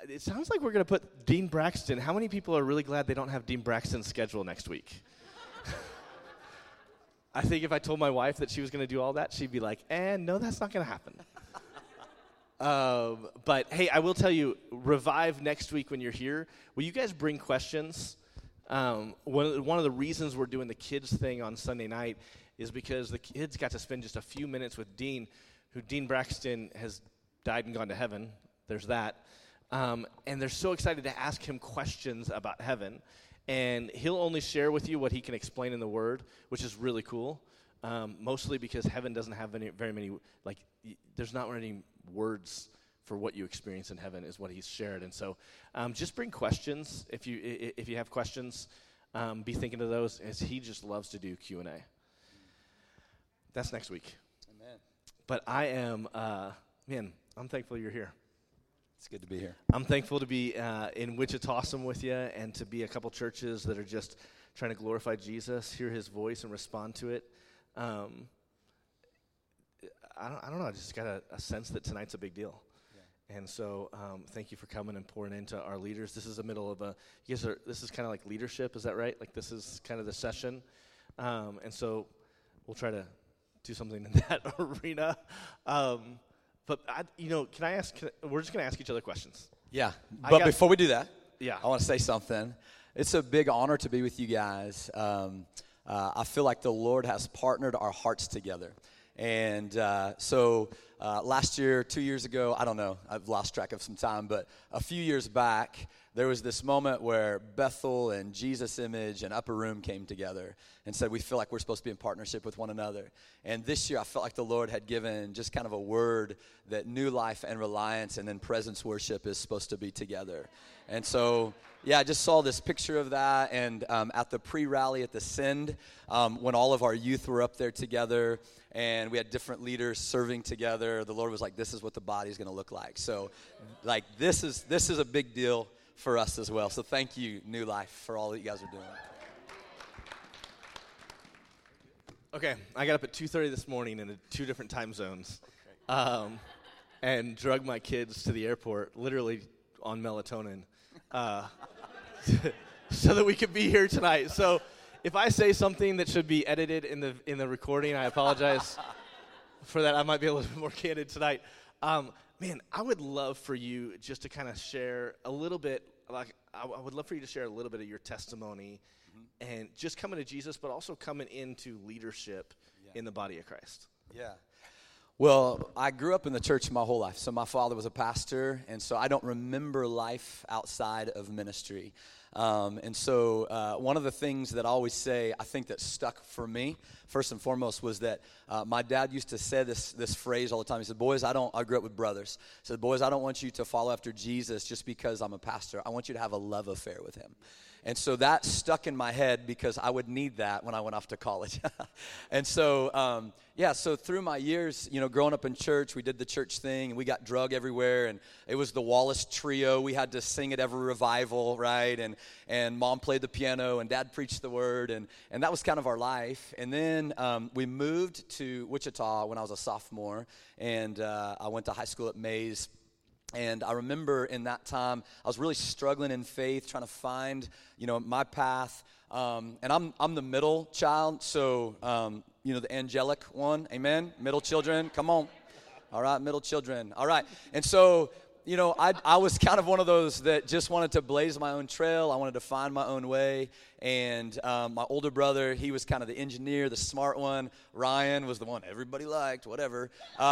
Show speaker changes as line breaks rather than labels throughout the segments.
it sounds like we're going to put Dean Braxton. How many people are really glad they don't have Dean Braxton's schedule next week? I think if I told my wife that she was going to do all that, she'd be like, no, that's not going to happen. But, hey, I will tell you, Revive next week when you're here, will you guys bring questions? One of the reasons we're doing the kids thing on Sunday night is because the kids got to spend just a few minutes with Dean, who Dean Braxton has died and gone to heaven. There's that. And they're so excited to ask him questions about heaven. And he'll only share with you what he can explain in the Word, which is really cool, mostly because heaven doesn't have very many, there's not any words for what you experience in heaven is what he's shared. And so just bring questions. If you have questions, be thinking of those, as he just loves to do Q&A. That's next week.
Amen.
But I am, I'm thankful you're here.
It's good to be here.
I'm thankful to be in Wichita with you and to be a couple churches that are just trying to glorify Jesus, hear his voice, and respond to it. I don't know. I just got a sense that tonight's a big deal. Yeah. And so thank you for coming and pouring into our leaders. This is the middle of this is kind of like leadership. Is that right? Like this is kind of the session. And so we'll try to do something in that arena. But, can I ask, we're just going to ask each other questions.
Yeah, but before we do that,
yeah,
I want to say something. It's a big honor to be with you guys. I feel like the Lord has partnered our hearts together. And so last year, 2 years ago, I don't know, I've lost track of some time, but a few years back, there was this moment where Bethel and Jesus Image and Upper Room came together and said, we feel like we're supposed to be in partnership with one another. And this year, I felt like the Lord had given just kind of a word that New Life and Reliance and then Presence Worship is supposed to be together. And so, yeah, I just saw this picture of that. And at the pre-rally at the Send, when all of our youth were up there together and we had different leaders serving together, the Lord was like, this is what the body's going to look like. So, this is a big deal for us as well. So thank you, New Life, for all that you guys are doing.
Okay, I got up at 2:30 this morning in 2 different time zones and drug my kids to the airport, literally on melatonin, so that we could be here tonight. So if I say something that should be edited in the recording, I apologize for that. I might be a little bit more candid tonight. I would love for you just to kind of share a little bit, I would love for you to share a little bit of your testimony and just coming to Jesus, but also coming into leadership in the body of Christ.
Yeah. Well, I grew up in the church my whole life. So my father was a pastor, and so I don't remember life outside of ministry. And so one of the things that I always say, I think that stuck for me, first and foremost, was that my dad used to say this phrase all the time. He said, boys, I grew up with brothers. He said, boys, I don't want you to follow after Jesus just because I'm a pastor. I want you to have a love affair with him. And so that stuck in my head because I would need that when I went off to college. And so, so through my years, growing up in church, we did the church thing, and we got drug everywhere, and it was the Wallace Trio. We had to sing at every revival, right? And Mom played the piano, and Dad preached the word, and that was kind of our life. And then we moved to Wichita when I was a sophomore, and I went to high school at Mays. And I remember in that time, I was really struggling in faith, trying to find, my path. And I'm the middle child, so, the angelic one, amen? Middle children, come on. All right, middle children. All right. And so, I was kind of one of those that just wanted to blaze my own trail. I wanted to find my own way. And my older brother, he was kind of the engineer, the smart one. Ryan was the one everybody liked, whatever.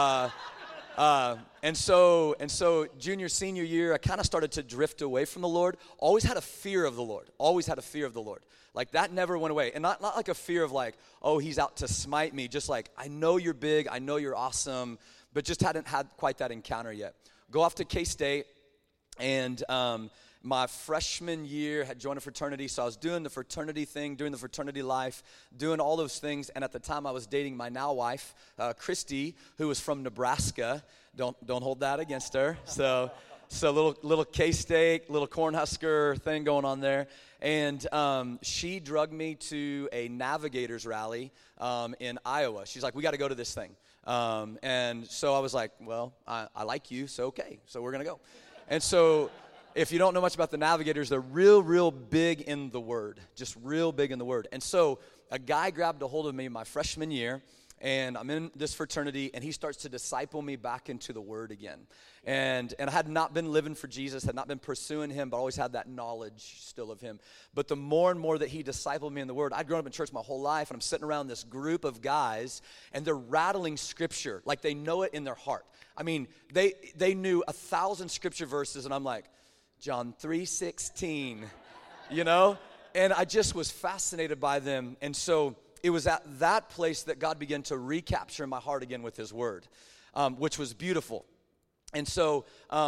And so junior, senior year, I kind of started to drift away from the Lord. Always had a fear of the Lord. Like that never went away. And not like a fear of like, oh, he's out to smite me. Just like, I know you're big. I know you're awesome. But just hadn't had quite that encounter yet. Go off to K-State. And my freshman year had joined a fraternity. So I was doing the fraternity thing, doing the fraternity life, doing all those things. And at the time I was dating my now wife, Christy, who was from Nebraska. Don't hold that against her. So little K-State, little Cornhusker thing going on there. And she drugged me to a Navigators rally in Iowa. She's like, we got to go to this thing. And so I was like, well, I like you, so okay. So we're going to go. And so if you don't know much about the Navigators, they're real big in the Word, just real big in the Word. And so a guy grabbed a hold of me my freshman year, and I'm in this fraternity, and he starts to disciple me back into the Word again. And I had not been living for Jesus, had not been pursuing him, but always had that knowledge still of him. But the more and more that he discipled me in the Word, I'd grown up in church my whole life, and I'm sitting around this group of guys, and they're rattling Scripture like they know it in their heart. I mean, they knew 1,000 Scripture verses, and I'm like, John 3:16, you know? And I just was fascinated by them. And so it was at that place that God began to recapture my heart again with his word, which was beautiful. And so,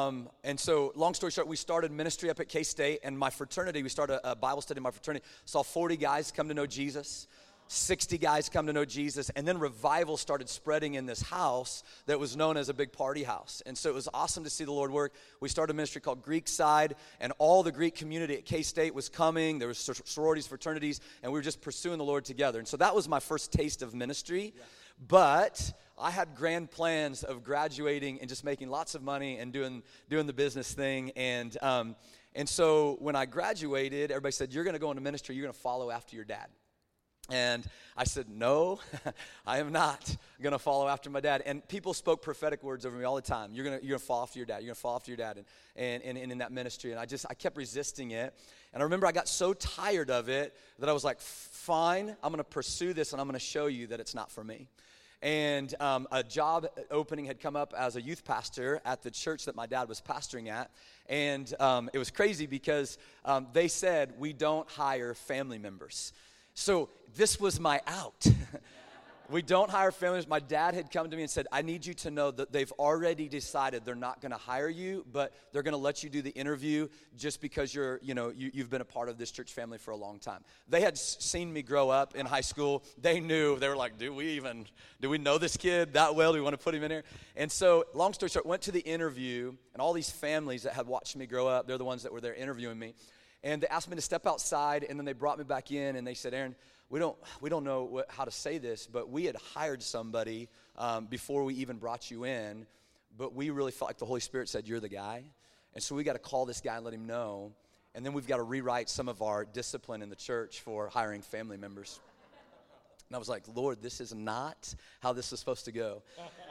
long story short, we started ministry up at K-State, and my fraternity, we started a Bible study in my fraternity, saw 40 guys come to know Jesus, 60 guys come to know Jesus, and then revival started spreading in this house that was known as a big party house. And so it was awesome to see the Lord work. We started a ministry called Greek Side, and all the Greek community at K-State was coming. There was sororities, fraternities, and we were just pursuing the Lord together. And so that was my first taste of ministry. Yeah. But I had grand plans of graduating and just making lots of money and doing the business thing. And so when I graduated, everybody said, "You're going to go into ministry. You're going to follow after your dad." And I said, "No, I am not going to follow after my dad." And people spoke prophetic words over me all the time. You're going to follow after your dad. You're going to follow after your dad. And in that ministry. And I kept resisting it. And I remember I got so tired of it that I was like, fine, I'm going to pursue this, and I'm going to show you that it's not for me. And a job opening had come up as a youth pastor at the church that my dad was pastoring at. And it was crazy because they said, "We don't hire family members." So this was my out. We don't hire families. My dad had come to me and said, "I need you to know that they've already decided they're not going to hire you, but they're going to let you do the interview just because you've been a part of this church family for a long time." They had seen me grow up in high school. They knew. They were like, do we know this kid that well? Do we want to put him in here? And so, long story short, went to the interview, and all these families that had watched me grow up, they're the ones that were there interviewing me. And they asked me to step outside, and then they brought me back in, and they said, "Aaron, we don't know how to say this, but we had hired somebody before we even brought you in, but we really felt like the Holy Spirit said, 'You're the guy.' And so we got to call this guy and let him know, and then we've got to rewrite some of our discipline in the church for hiring family members." And I was like, "Lord, this is not how this is supposed to go."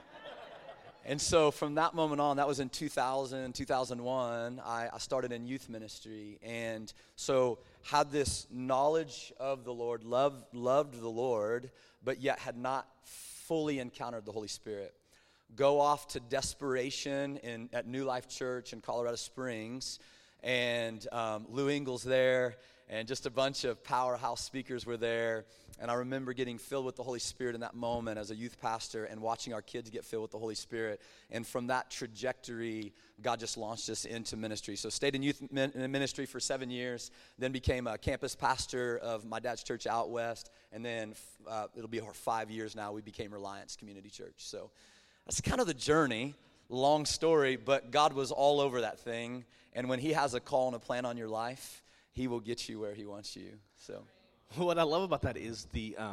And so from that moment on, that was in 2000, 2001, I started in youth ministry. And so had this knowledge of the Lord, loved the Lord, but yet had not fully encountered the Holy Spirit. Go off to desperation at New Life Church in Colorado Springs. And Lou Engel's there, and just a bunch of powerhouse speakers were there. And I remember getting filled with the Holy Spirit in that moment as a youth pastor and watching our kids get filled with the Holy Spirit. And from that trajectory, God just launched us into ministry. So stayed in youth ministry for 7 years, then became a campus pastor of my dad's church out west. And then it'll be over 5 years now, we became Reliance Community Church. So that's kind of the journey. Long story, but God was all over that thing. And when he has a call and a plan on your life, he will get you where he wants you. So
what I love about that is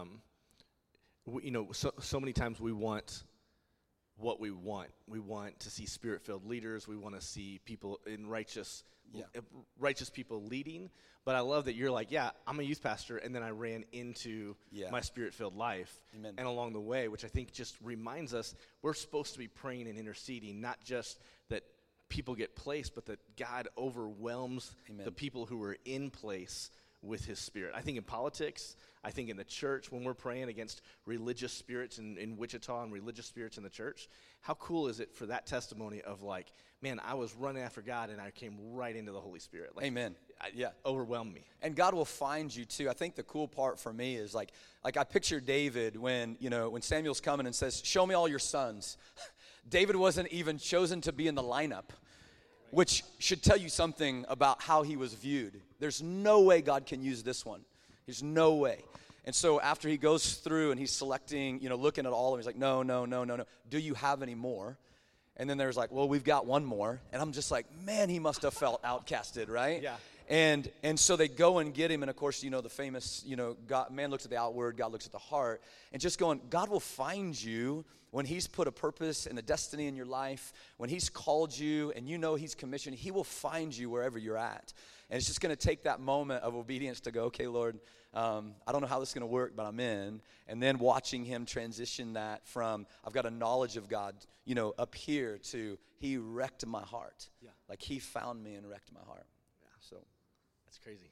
so many times we want what we want. We want to see spirit-filled leaders. We want to see people in righteous people leading. But I love that you're like, yeah, I'm a youth pastor, and then I ran into my spirit-filled life.
Amen.
And along the way, which I think just reminds us we're supposed to be praying and interceding, not just that people get placed, but that God overwhelms the people who are in place with his Spirit. I think in politics, I think in the church, when we're praying against religious spirits in Wichita and religious spirits in the church, how cool is it for that testimony of like, man, I was running after God and I came right into the Holy Spirit. Like,
Amen.
Overwhelmed me.
And God will find you too. I think the cool part for me is like I picture David when Samuel's coming and says, "Show me all your sons." David wasn't even chosen to be in the lineup, which should tell you something about how he was viewed. There's no way God can use this one. There's no way. And so after he goes through and he's selecting, looking at all of them, he's like, no. Do you have any more? And then there's like, well, we've got one more. And I'm just like, man, he must have felt outcasted, right?
Yeah.
And so they go and get him, and of course, the famous, God, man looks at the outward, God looks at the heart, and just going, God will find you when he's put a purpose and a destiny in your life, when he's called you and he's commissioned, he will find you wherever you're at. And it's just going to take that moment of obedience to go, okay, Lord, I don't know how this is going to work, but I'm in. And then watching him transition that from, I've got a knowledge of God, up here to he wrecked my heart.
Yeah.
Like he found me and wrecked my heart.
Yeah.
So
That's crazy.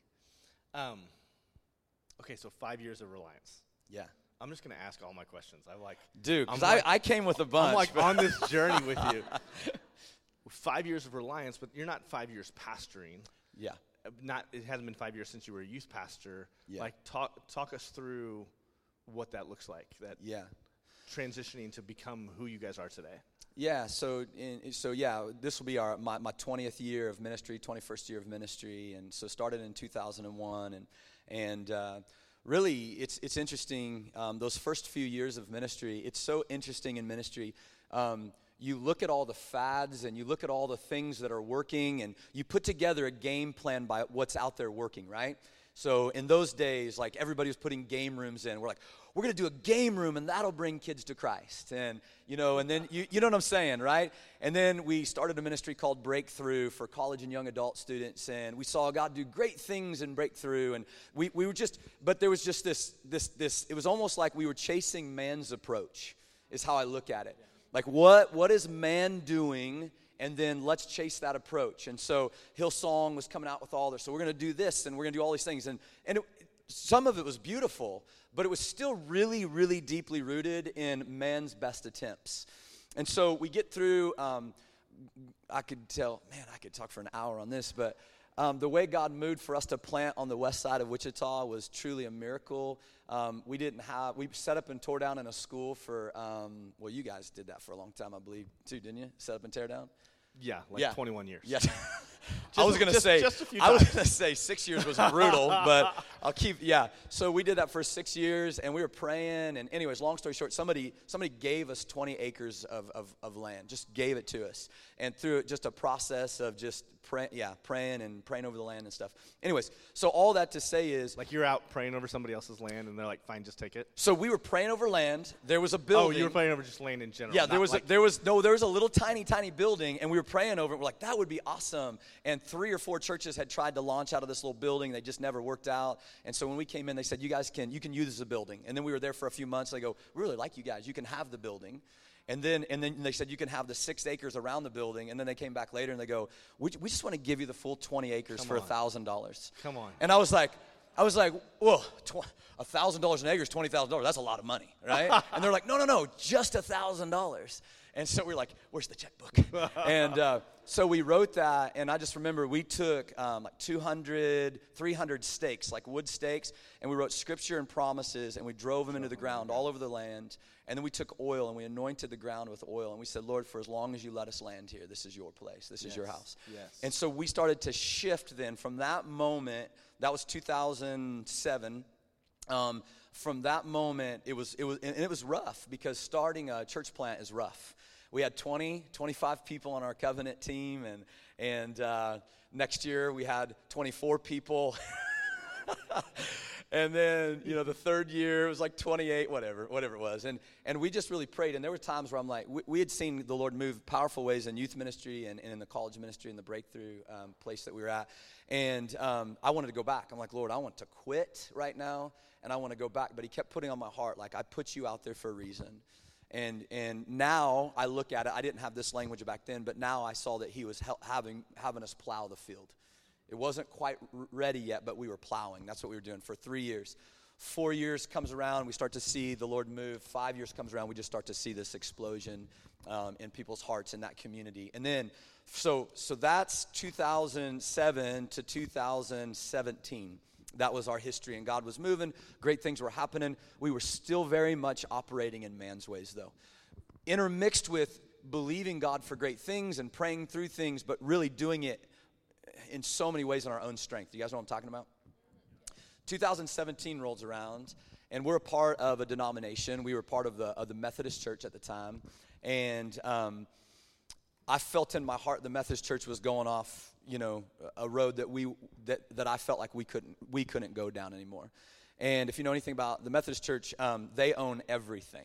Okay, so 5 years of Reliance.
yeah.
I'm just going to ask all my questions.
Dude, because I came with a bunch.
I'm like on this journey with you. 5 years of Reliance, but you're not 5 years pastoring.
Yeah.
It hasn't been 5 years since you were a youth pastor.
Yeah.
Like talk us through what that looks like. That transitioning to become who you guys are today.
Yeah, so this will be my 20th year of ministry, 21st year of ministry, and so started in 2001, and really it's interesting. Those first few years of ministry, it's so interesting in ministry. You look at all the fads and you look at all the things that are working, and you put together a game plan by what's out there working, right? So in those days, like everybody was putting game rooms in. We're like, we're going to do a game room, and that'll bring kids to Christ. And, and then, you know what I'm saying, right? And then we started a ministry called Breakthrough for college and young adult students, and we saw God do great things in Breakthrough. And we were but there was just this, it was almost like we were chasing man's approach, is how I look at it. Like, what is man doing? And then let's chase that approach. And so Hillsong was coming out with all this. So we're going to do this, and we're going to do all these things. And some of it was beautiful, but it was still really, really deeply rooted in man's best attempts. And so we get through, I could talk for an hour on this, but the way God moved for us to plant on the west side of Wichita was truly a miracle. We set up and tore down in a school for, you guys did that for a long time, I believe, too, didn't you? Set up and tear down?
Yeah, 21 years.
Yeah. I was going to say 6 years was brutal, but I'll keep, So we did that for 6 years, and we were praying, and anyways, long story short, somebody gave us 20 acres of land, just gave it to us, and through just a process of just praying over the land and stuff. Anyways, so all that to say is,
like you're out praying over somebody else's land, and they're like, fine, just take it?
So we were praying over land. There was a building.
Oh, you were praying over just land in general.
Yeah, there was a little tiny building, and we were praying over it. We're like, that would be awesome. And 3 or 4 churches had tried to launch out of this little building. They just never worked out. And so when we came in, they said, you can use the building. And then we were there for a few months. They go, we really like you guys. You can have the building. And then they said, you can have the 6 acres around the building. And then they came back later and they go, we just want to give you the full 20 acres for $1,000.
Come on.
And I was like, whoa, $1,000 an acre is $20,000. That's a lot of money, right? And they're like, no, just $1,000. And so we're like, where's the checkbook? And so we wrote that, and I just remember we took like 200, 300 stakes, like wood stakes, and we wrote scripture and promises, and we drove them into the ground all over the land. And then we took oil, and we anointed the ground with oil, and we said, Lord, for as long as you let us land here, this is your place. This is your house.
Yes.
And so we started to shift then from that moment. That was 2007. From that moment, it was rough, because starting a church plant is rough. We had 25 people on our covenant team, and next year we had 24 people. And then, the third year it was like 28, whatever it was. And we just really prayed. And there were times where I'm like, we had seen the Lord move powerful ways in youth ministry and in the college ministry and the Breakthrough place that we were at. And I wanted to go back. I'm like, Lord, I want to quit right now, and I want to go back. But he kept putting on my heart, like, I put you out there for a reason. And now I look at it. I didn't have this language back then, but now I saw that he was having us plow the field. It wasn't quite ready yet, but we were plowing. That's what we were doing for 3 years. 4 years comes around, we start to see the Lord move. 5 years comes around, we just start to see this explosion in people's hearts in that community. And then, so that's 2007 to 2017. That was our history, and God was moving. Great things were happening. We were still very much operating in man's ways, though. Intermixed with believing God for great things and praying through things, but really doing it in so many ways in our own strength. You guys know what I'm talking about? 2017 rolls around, and we're a part of a denomination. We were part of the Methodist Church at the time, and I felt in my heart the Methodist Church was going off, a road that I felt like we couldn't go down anymore. And if you know anything about the Methodist Church, they own everything.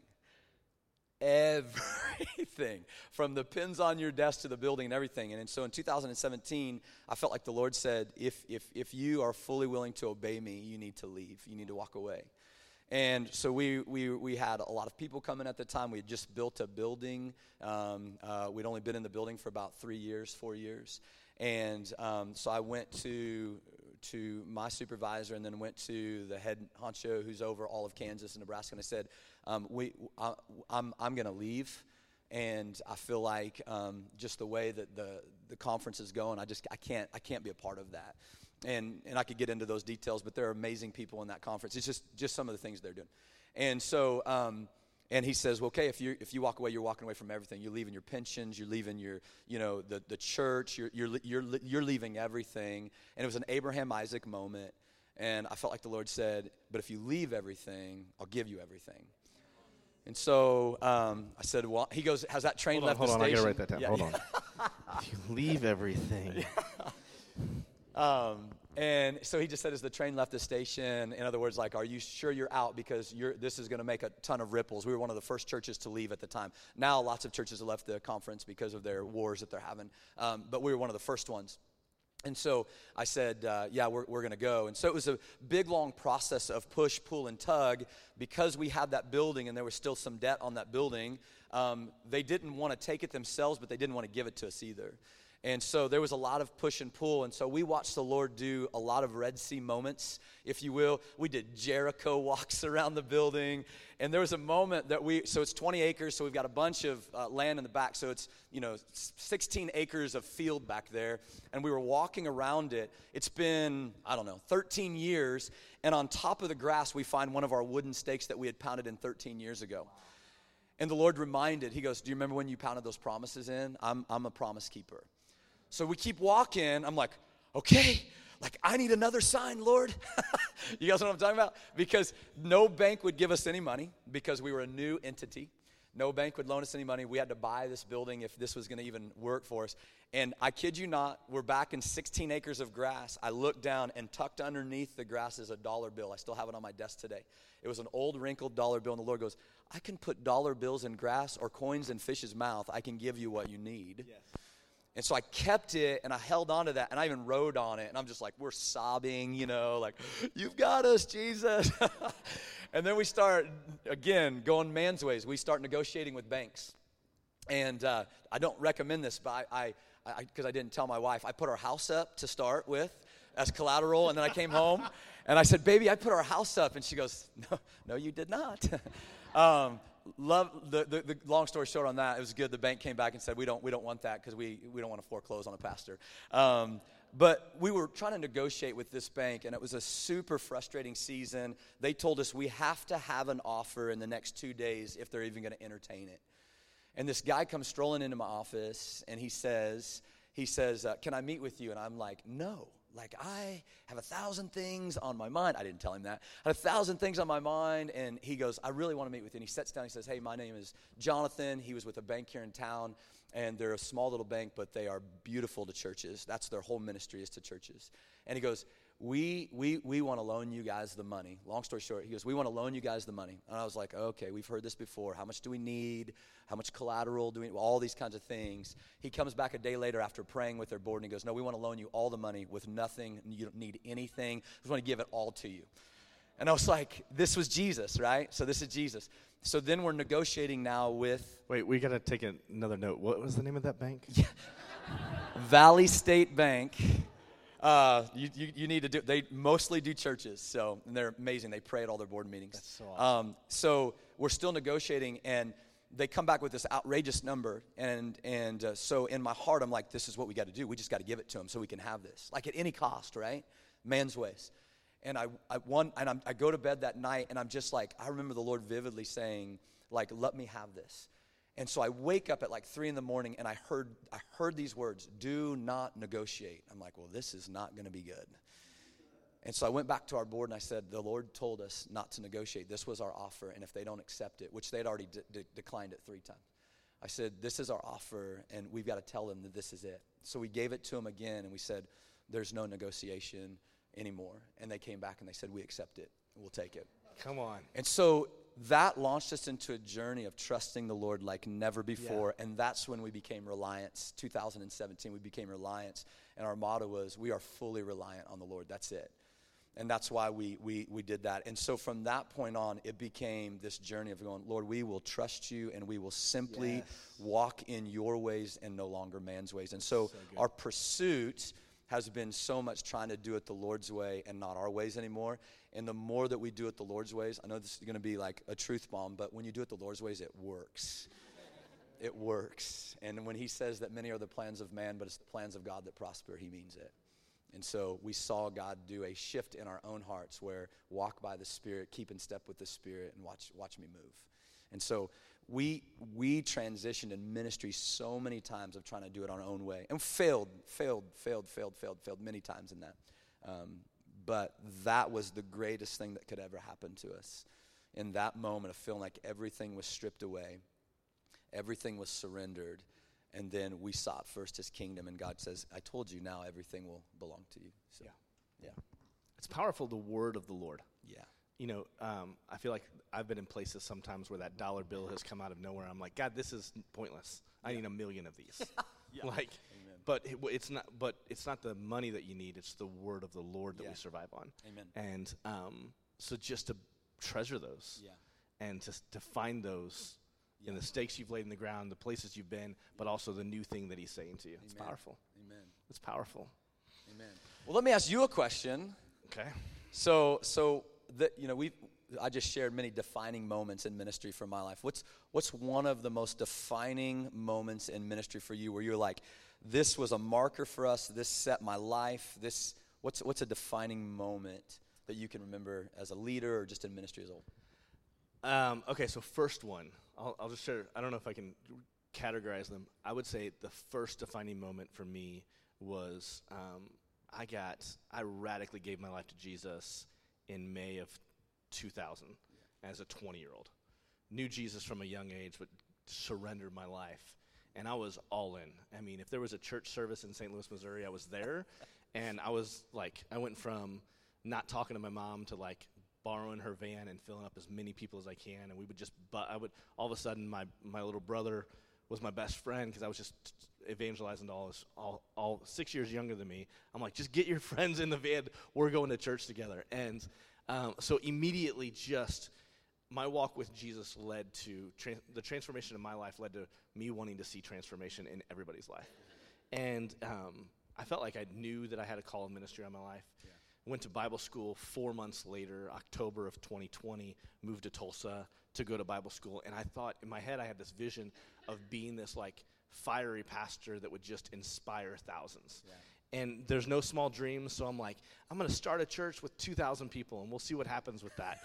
Everything, from the pins on your desk to the building and everything. And so in 2017, I felt like the Lord said, if you are fully willing to obey me, you need to leave. You need to walk away. And so we had a lot of people come in at the time. We had just built a building. We'd only been in the building for about 4 years. And so I went to my supervisor and then went to the head honcho who's over all of Kansas and Nebraska, and I said, I'm going to leave, and I feel like just the way that the conference is going, I can't be a part of that. And I could get into those details, but there are amazing people in that conference. It's just some of the things they're doing. And so and he says, well, okay, if you walk away, you're walking away from everything. You're leaving your pensions, you're leaving your the church, you're leaving everything. And it was an Abraham Isaac moment, and I felt like the Lord said, but if you leave everything, I'll give you everything. And so I said, well, he goes, has that train left the station?
Hold on, I got to write that down.
Yeah,
hold on. If you leave everything.
And so he just said, as the train left the station, in other words, like, are you sure you're out? Because this is going to make a ton of ripples. We were one of the first churches to leave at the time. Now lots of churches have left the conference because of their wars that they're having. But we were one of the first ones. And so I said, yeah, we're going to go. And so it was a big, long process of push, pull, and tug. Because we had that building and there was still some debt on that building, they didn't want to take it themselves, but they didn't want to give it to us either. And so there was a lot of push and pull. And so we watched the Lord do a lot of Red Sea moments, if you will. We did Jericho walks around the building. And there was a moment that so it's 20 acres, so we've got a bunch of land in the back. So it's, 16 acres of field back there. And we were walking around it. It's been, 13 years. And on top of the grass, we find one of our wooden stakes that we had pounded in 13 years ago. And the Lord reminded, he goes, do you remember when you pounded those promises in? I'm a promise keeper. So we keep walking. I'm like, okay, like I need another sign, Lord. You guys know what I'm talking about? Because no bank would give us any money because we were a new entity. No bank would loan us any money. We had to buy this building if this was going to even work for us. And I kid you not, we're back in 16 acres of grass. I looked down, and tucked underneath the grass is a dollar bill. I still have it on my desk today. It was an old wrinkled dollar bill, and the Lord goes, I can put dollar bills in grass or coins in fish's mouth. I can give you what you need. Yes. And so I kept it, and I held on to that, and I even rode on it. And I'm just like, we're sobbing, like, you've got us, Jesus. And then we start, again, going man's ways. We start negotiating with banks. And I don't recommend this, but because I didn't tell my wife, I put our house up to start with as collateral. And then I came home, and I said, baby, I put our house up. And she goes, no, you did not. Love the long story short on that. It was good. The bank came back and said we don't want that because we don't want to foreclose on a pastor. But we were trying to negotiate with this bank, and it was a super frustrating season. They told us we have to have an offer in the next 2 days if they're even going to entertain it. And this guy comes strolling into my office, and he says, can I meet with you? And I'm like, no. Like, I have 1,000 things on my mind. I didn't tell him that. I had 1,000 things on my mind, and he goes, I really want to meet with you. And he sits down, he says, hey, my name is Jonathan. He was with a bank here in town, and they're a small little bank, but they are beautiful to churches. That's their whole ministry is to churches. And he goes, we want to loan you guys the money. Long story short, he goes, we want to loan you guys the money. And I was like, okay, we've heard this before. How much do we need? How much collateral do we need? All these kinds of things. He comes back a day later after praying with their board, and he goes, no, we want to loan you all the money with nothing. You don't need anything. We just want to give it all to you. And I was like, this was Jesus, right? So this is Jesus. So then we're negotiating now with...
Wait, we got to take another note. What was the name of that bank?
Yeah. Valley State Bank. You need to do. They mostly do churches, and they're amazing. They pray at all their board meetings.
That's so awesome.
So we're still negotiating, and they come back with this outrageous number, and so in my heart, I'm like, this is what we got to do. We just got to give it to them so we can have this, like at any cost, right? Man's ways. And I go to bed that night, and I'm just like, I remember the Lord vividly saying, like, let me have this. And so I wake up at like 3 a.m, and I heard these words, do not negotiate. I'm like, well, this is not going to be good. And so I went back to our board, and I said, the Lord told us not to negotiate. This was our offer, and if they don't accept it, which they'd already declined it 3 times. I said, this is our offer, and we've got to tell them that this is it. So we gave it to them again, and we said, there's no negotiation anymore. And they came back and they said, we accept it. We'll take it.
Come on.
And so that launched us into a journey of trusting the Lord like never before. And that's when we became Reliance. 2017, we became Reliance. And our motto was, we are fully reliant on the Lord. That's it. And that's why we did that. And so from that point on, it became this journey of going, Lord, we will trust you, and we will simply walk in your ways and no longer man's ways. And so our pursuit has been so much trying to do it the Lord's way and not our ways anymore. And the more that we do it the Lord's ways, I know this is going to be like a truth bomb, but when you do it the Lord's ways, it works. It works. And when he says that many are the plans of man, but it's the plans of God that prosper, he means it. And so we saw God do a shift in our own hearts where walk by the Spirit, keep in step with the Spirit, and watch me move. And so we transitioned in ministry so many times of trying to do it our own way. And failed many times in that. But that was the greatest thing that could ever happen to us. In that moment of feeling like everything was stripped away, everything was surrendered, and then we sought first his kingdom, and God says, I told you, now everything will belong to you. So, yeah.
It's powerful, the word of the Lord.
Yeah.
You know, I feel like I've been in places sometimes where that dollar bill has come out of nowhere. I'm like, God, this is pointless. I need 1 million of these. Like, amen. But it's not. But it's not the money that you need. It's the word of the Lord that we survive on.
Amen.
And so just to treasure those, and to find those in the stakes you've laid in the ground, the places you've been, but also the new thing that he's saying to you. It's powerful.
Amen.
It's powerful.
Amen. Well, let me ask you a question.
Okay.
So I just shared many defining moments in ministry for my life. What's one of the most defining moments in ministry for you where you're like, this was a marker for us, this set my life, what's a defining moment that you can remember as a leader or just in ministry as a whole?
Okay, so first one, I'll just share, I don't know if I can categorize them. I would say the first defining moment for me was I radically gave my life to Jesus in May of 2000 as a 20-year-old. Knew Jesus from a young age, but surrendered my life. And I was all in. I mean, if there was a church service in St. Louis, Missouri, I was there. And I was like, I went from not talking to my mom to like borrowing her van and filling up as many people as I can. And we would just, all of a sudden, my little brother was my best friend because I was just evangelizing to all 6 years younger than me. I'm like, just get your friends in the van. We're going to church together. And so immediately just my walk with Jesus led to, the transformation of my life led to me wanting to see transformation in everybody's life. And I felt like I knew that I had a call of ministry on my life. Yeah. Went to Bible school 4 months later, October of 2020, moved to Tulsa to go to Bible school. And I thought, in my head, I had this vision of being this like fiery pastor that would just inspire thousands. Yeah. And there's no small dreams, so I'm like, I'm going to start a church with 2,000 people, and we'll see what happens with that.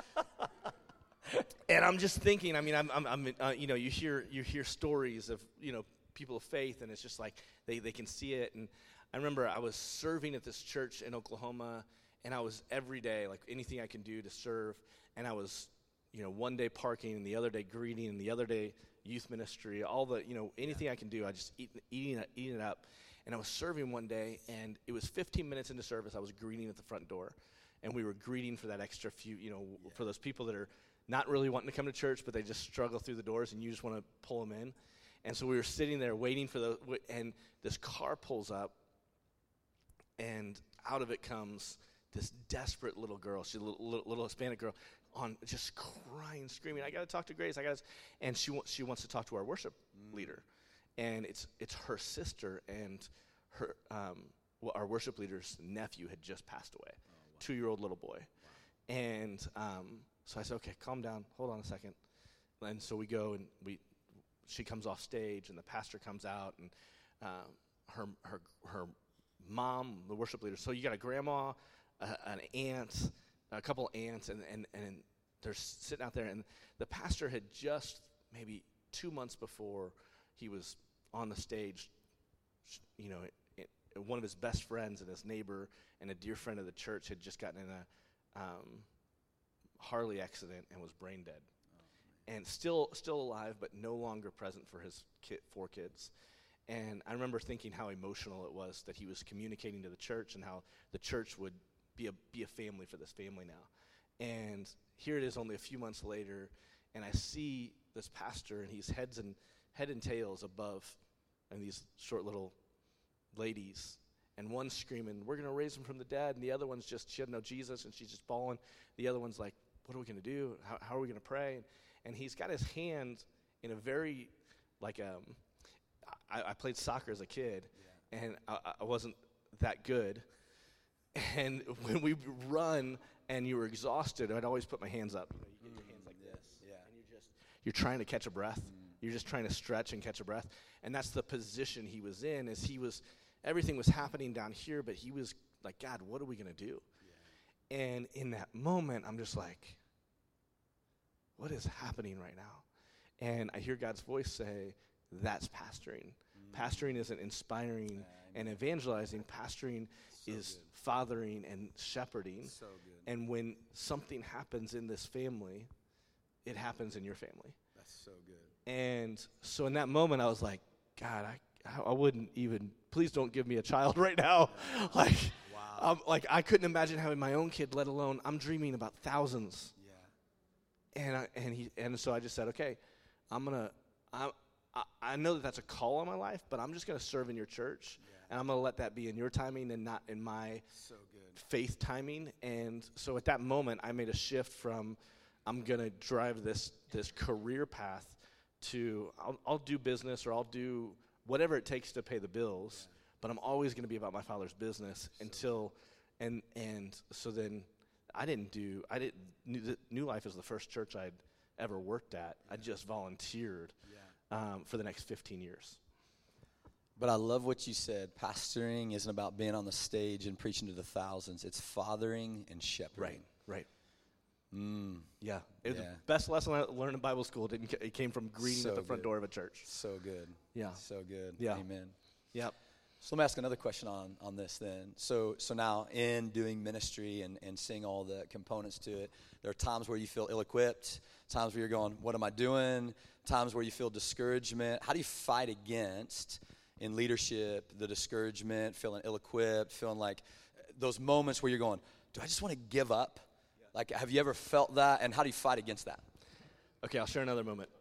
And I'm just thinking, I mean, you hear stories of, people of faith, and it's just like they can see it. And I remember I was serving at this church in Oklahoma, and I was every day, like anything I can do to serve. And I was, one day parking, and the other day greeting, and the other day youth ministry, all the, anything I can do, I just eating it up. And I was serving one day, and it was 15 minutes into service. I was greeting at the front door, and we were greeting for that extra few, for those people that are not really wanting to come to church, but they just struggle through the doors, and you just want to pull them in. And so we were sitting there waiting for and this car pulls up, and out of it comes this desperate little girl. She's a little Hispanic girl, on just crying, screaming, "I got to talk to Grace! And she wants to talk to our worship leader. And it's her sister, and her our worship leader's nephew had just passed away, 2-year-old little boy. Wow. And so I said, okay, calm down, hold on a second. And so we go, and she comes off stage, and the pastor comes out, and her mom, the worship leader. So you got a grandma, an aunt, a couple aunts, and they're sitting out there, and the pastor had just maybe 2 months before he was on the stage, one of his best friends and his neighbor and a dear friend of the church had just gotten in a Harley accident and was brain dead. and still alive, but no longer present for his 4 kids. And I remember thinking how emotional it was that he was communicating to the church and how the church would be a family for this family now. And here it is only a few months later, and I see this pastor, and he's head and tails above, and these short little ladies, and one's screaming, "We're going to raise him from the dead," and the other one's just, she doesn't know Jesus, and she's just bawling. The other one's like, "What are we going to do? How are we going to pray?" And he's got his hand in a very, like, I played soccer as a kid, and I wasn't that good. And when we run and you were exhausted, I'd always put my hands up. You get your hands like this, and you're trying to catch a breath. You're just trying to stretch and catch a breath. And that's the position he was in, everything was happening down here, but he was like, "God, what are we going to do?" Yeah. And in that moment, I'm just like, what is happening right now? And I hear God's voice say, that's pastoring. Pastoring isn't inspiring and evangelizing. Pastoring is fathering and shepherding.
So good.
And when something happens in this family, it happens in your family.
That's so good.
And so in that moment, I was like, God, I wouldn't even, please don't give me a child right now. Like,
wow.
I couldn't imagine having my own kid, let alone I'm dreaming about thousands.
Yeah.
And so I just said, okay, I know that that's a call on my life, but I'm just going to serve in your church, and I'm going to let that be in your timing and not in my faith timing. And so at that moment, I made a shift from I'm going to drive this career path to I'll do business or I'll do whatever it takes to pay the bills, but I'm always going to be about my Father's business until and so then New Life is the first church I'd ever worked at. I just volunteered for the next 15 years.
But I love what you said. Pastoring isn't about being on the stage and preaching to the thousands. It's fathering and shepherding.
Right.
Yeah.
It was the best lesson I learned in Bible school. It came from greeting at the front door of a church.
So good.
Yeah.
So good.
Yeah.
Amen.
Yep.
So let me ask another question on this then. So now in doing ministry and seeing all the components to it, there are times where you feel ill-equipped, times where you're going, what am I doing? Times where you feel discouragement. How do you fight against, in leadership, the discouragement, feeling ill-equipped, feeling like those moments where you're going, do I just want to give up? Yeah. Like, have you ever felt that, and how do you fight against that?
Okay, I'll share another moment.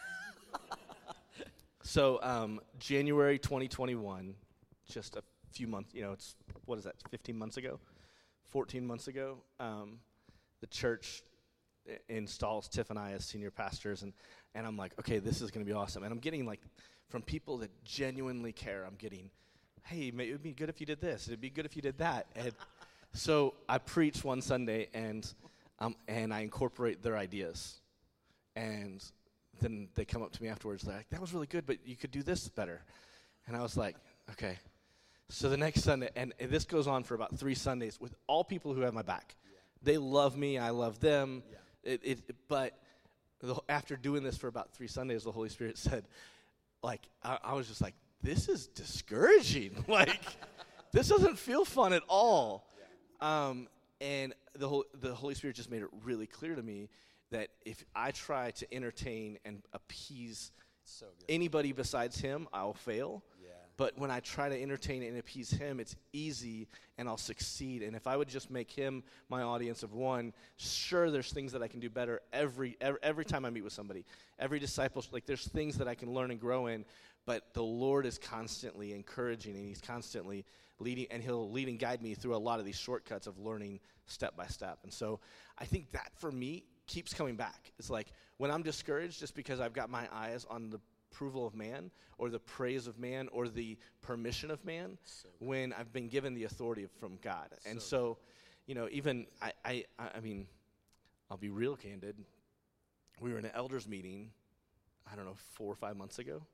So January 2021, just a few months, it's, 15 months ago? 14 months ago, the church installs Tiff and I as senior pastors, and I'm like, okay, this is going to be awesome. And I'm getting, like, from people that genuinely care, I'm getting, hey, it would be good if you did this. It would be good if you did that. And so I preach one Sunday, and I incorporate their ideas. And then they come up to me afterwards. They're like, that was really good, but you could do this better. And I was like, okay. So the next Sunday, and this goes on for about 3 Sundays with all people who have my back. Yeah. They love me. I love them. Yeah. But after doing this for about 3 Sundays, the Holy Spirit said, like, I was just like, this is discouraging. Like, this doesn't feel fun at all. Yeah. And the Holy Spirit just made it really clear to me that if I try to entertain and appease anybody besides him, I'll fail. Yeah. But when I try to entertain and appease him, it's easy and I'll succeed. And if I would just make him my audience of one, sure, there's things that I can do better every time I meet with somebody. Every disciple, like, there's things that I can learn and grow in, but the Lord is constantly encouraging, and he's constantly leading, and he'll lead and guide me through a lot of these shortcuts of learning step by step. And so I think that, for me, keeps coming back. It's like when I'm discouraged just because I've got my eyes on the approval of man or the praise of man or the permission of man, when I've been given the authority from God. And so even I mean, I'll be real candid. We were in an elders meeting, I don't know, 4 or 5 months ago.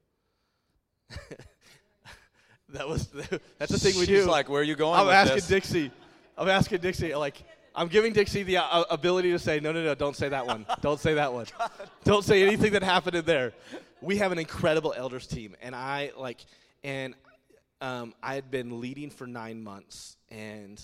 That's the thing we do.
She's like, where are you going
I'm
with
asking
this?
Dixie, like, I'm giving Dixie the ability to say, no, don't say that one. Don't say that one. Don't say anything that happened in there. We have an incredible elders team, and I had been leading for 9 months, and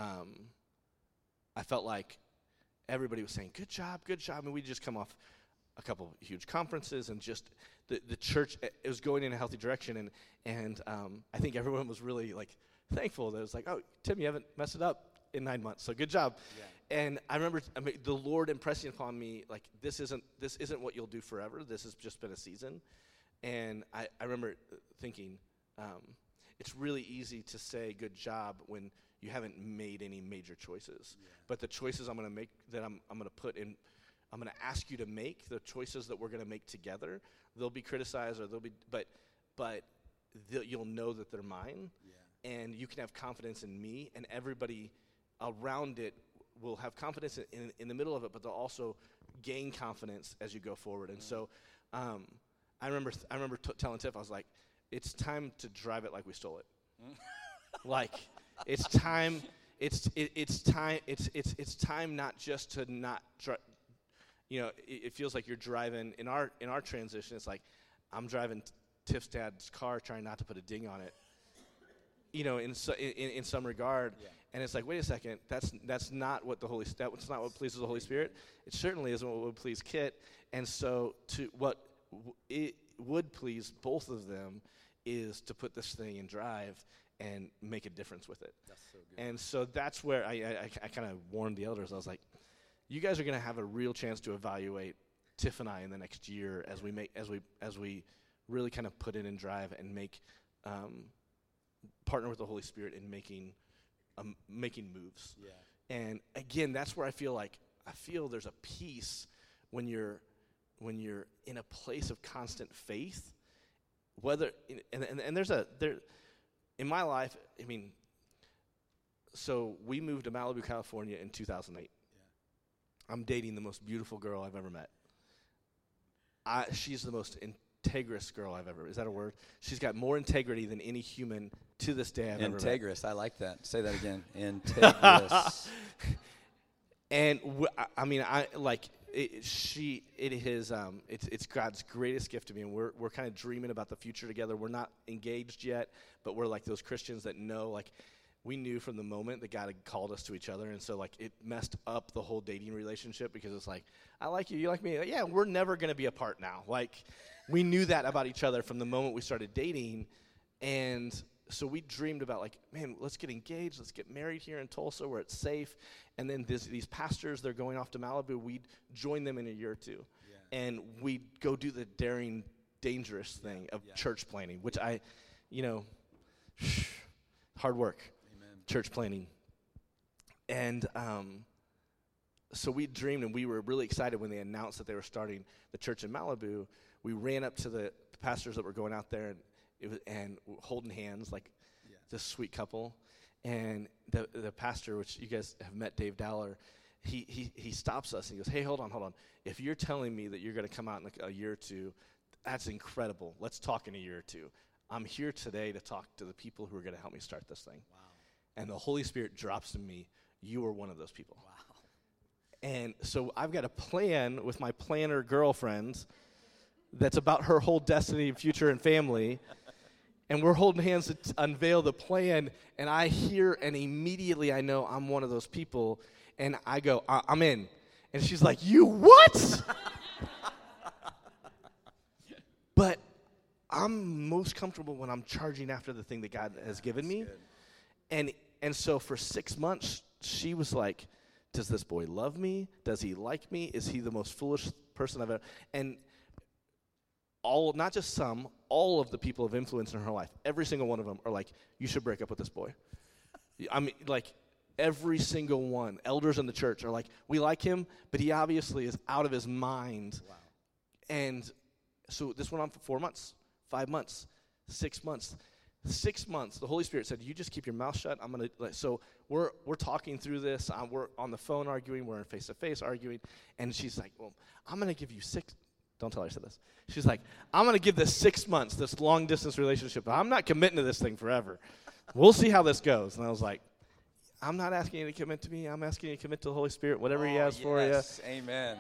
I felt like everybody was saying, good job. And we'd just come off a couple huge conferences, and just the church, it was going in a healthy direction, and I think everyone was really like thankful that it was like, oh, Tim, you haven't messed it up in 9 months, so good job. Yeah. And I remember the Lord impressing upon me, like, this isn't what you'll do forever. This has just been a season. And I remember thinking, it's really easy to say good job when you haven't made any major choices. Yeah. But the choices I'm going to make, that I'm going to put in, I'm going to ask you to make, the choices that we're going to make together, they'll be criticized, or they'll be, but you'll know that they're mine. Yeah. And you can have confidence in me, and everybody around it will have confidence in the middle of it, but they'll also gain confidence as you go forward. And so I remember telling Tiff, I was like, it's time to drive it like we stole it. Like, it's time not just to not drive. You know, it feels like you're driving, in our transition, it's like I'm driving Tiff's dad's car trying not to put a ding on it. You know, in some regard. Yeah. And it's like, wait a second, that's not what that's not what pleases the Holy Spirit. It certainly isn't what would please Kit. And so it would please both of them is to put this thing in drive and make a difference with it. That's so good. And so that's where I kind of warned the elders. I was like, you guys are going to have a real chance to evaluate Tiff and I in the next year as we really kind of put it in drive and make partner with the Holy Spirit in making moves. Yeah. And again, that's where I feel there's a peace when you're in a place of constant faith. Whether and there's in my life, I mean, so we moved to Malibu, California in 2008. Yeah. I'm dating the most beautiful girl I've ever met. She's the most integrous girl I've ever. Is that a word? She's got more integrity than any human to this day I've ever met.
Integrous. I like that. Say that again. Integrous.
And I mean, it's God's greatest gift to me, and we're kind of dreaming about the future together. We're not engaged yet, but we're like those Christians that know, like, we knew from the moment that God had called us to each other, and so like it messed up the whole dating relationship, because it's like, I like you, you like me. Like, yeah, we're never going to be apart now. Like, we knew that about each other from the moment we started dating, and so we dreamed about, like, man, let's get engaged, let's get married here in Tulsa where it's safe. And then these pastors, they're going off to Malibu. We'd join them in a year or two. Yeah. And we'd go do the daring, dangerous thing of church planning, which hard work. Amen. Church planning. And so we dreamed, and we were really excited when they announced that they were starting the church in Malibu. We ran up to the pastors that were going out there, and holding hands like this sweet couple. And the pastor, which you guys have met, Dave Dowler, he stops us and he goes, hey, hold on. If you're telling me that you're going to come out in like a year or two, that's incredible. Let's talk in a year or two. I'm here today to talk to the people who are going to help me start this thing. Wow. And the Holy Spirit drops in me, you are one of those people. Wow. And so I've got a plan with my planner girlfriend that's about her whole destiny, future, and family. And we're holding hands to unveil the plan, and I hear, and immediately I know I'm one of those people, and I go, I'm in. And she's like, you what? But I'm most comfortable when I'm charging after the thing that God has given me. And so for 6 months, she was like, does this boy love me? Does he like me? Is he the most foolish person I've ever? And not just some, all of the people of influence in her life, every single one of them are like, you should break up with this boy. I mean, like, every single one. Elders in the church are like, we like him, but he obviously is out of his mind. Wow. And so this went on for 4 months, 5 months, 6 months. 6 months, the Holy Spirit said, you just keep your mouth shut. I'm going to, so we're talking through this. We're on the phone arguing. We're in face-to-face arguing. And she's like, well, I'm going to give you 6. Don't tell her I said this. She's like, I'm going to give this 6 months, this long-distance relationship. I'm not committing to this thing forever. We'll see how this goes. And I was like, I'm not asking you to commit to me. I'm asking you to commit to the Holy Spirit, whatever he has for you.
Amen.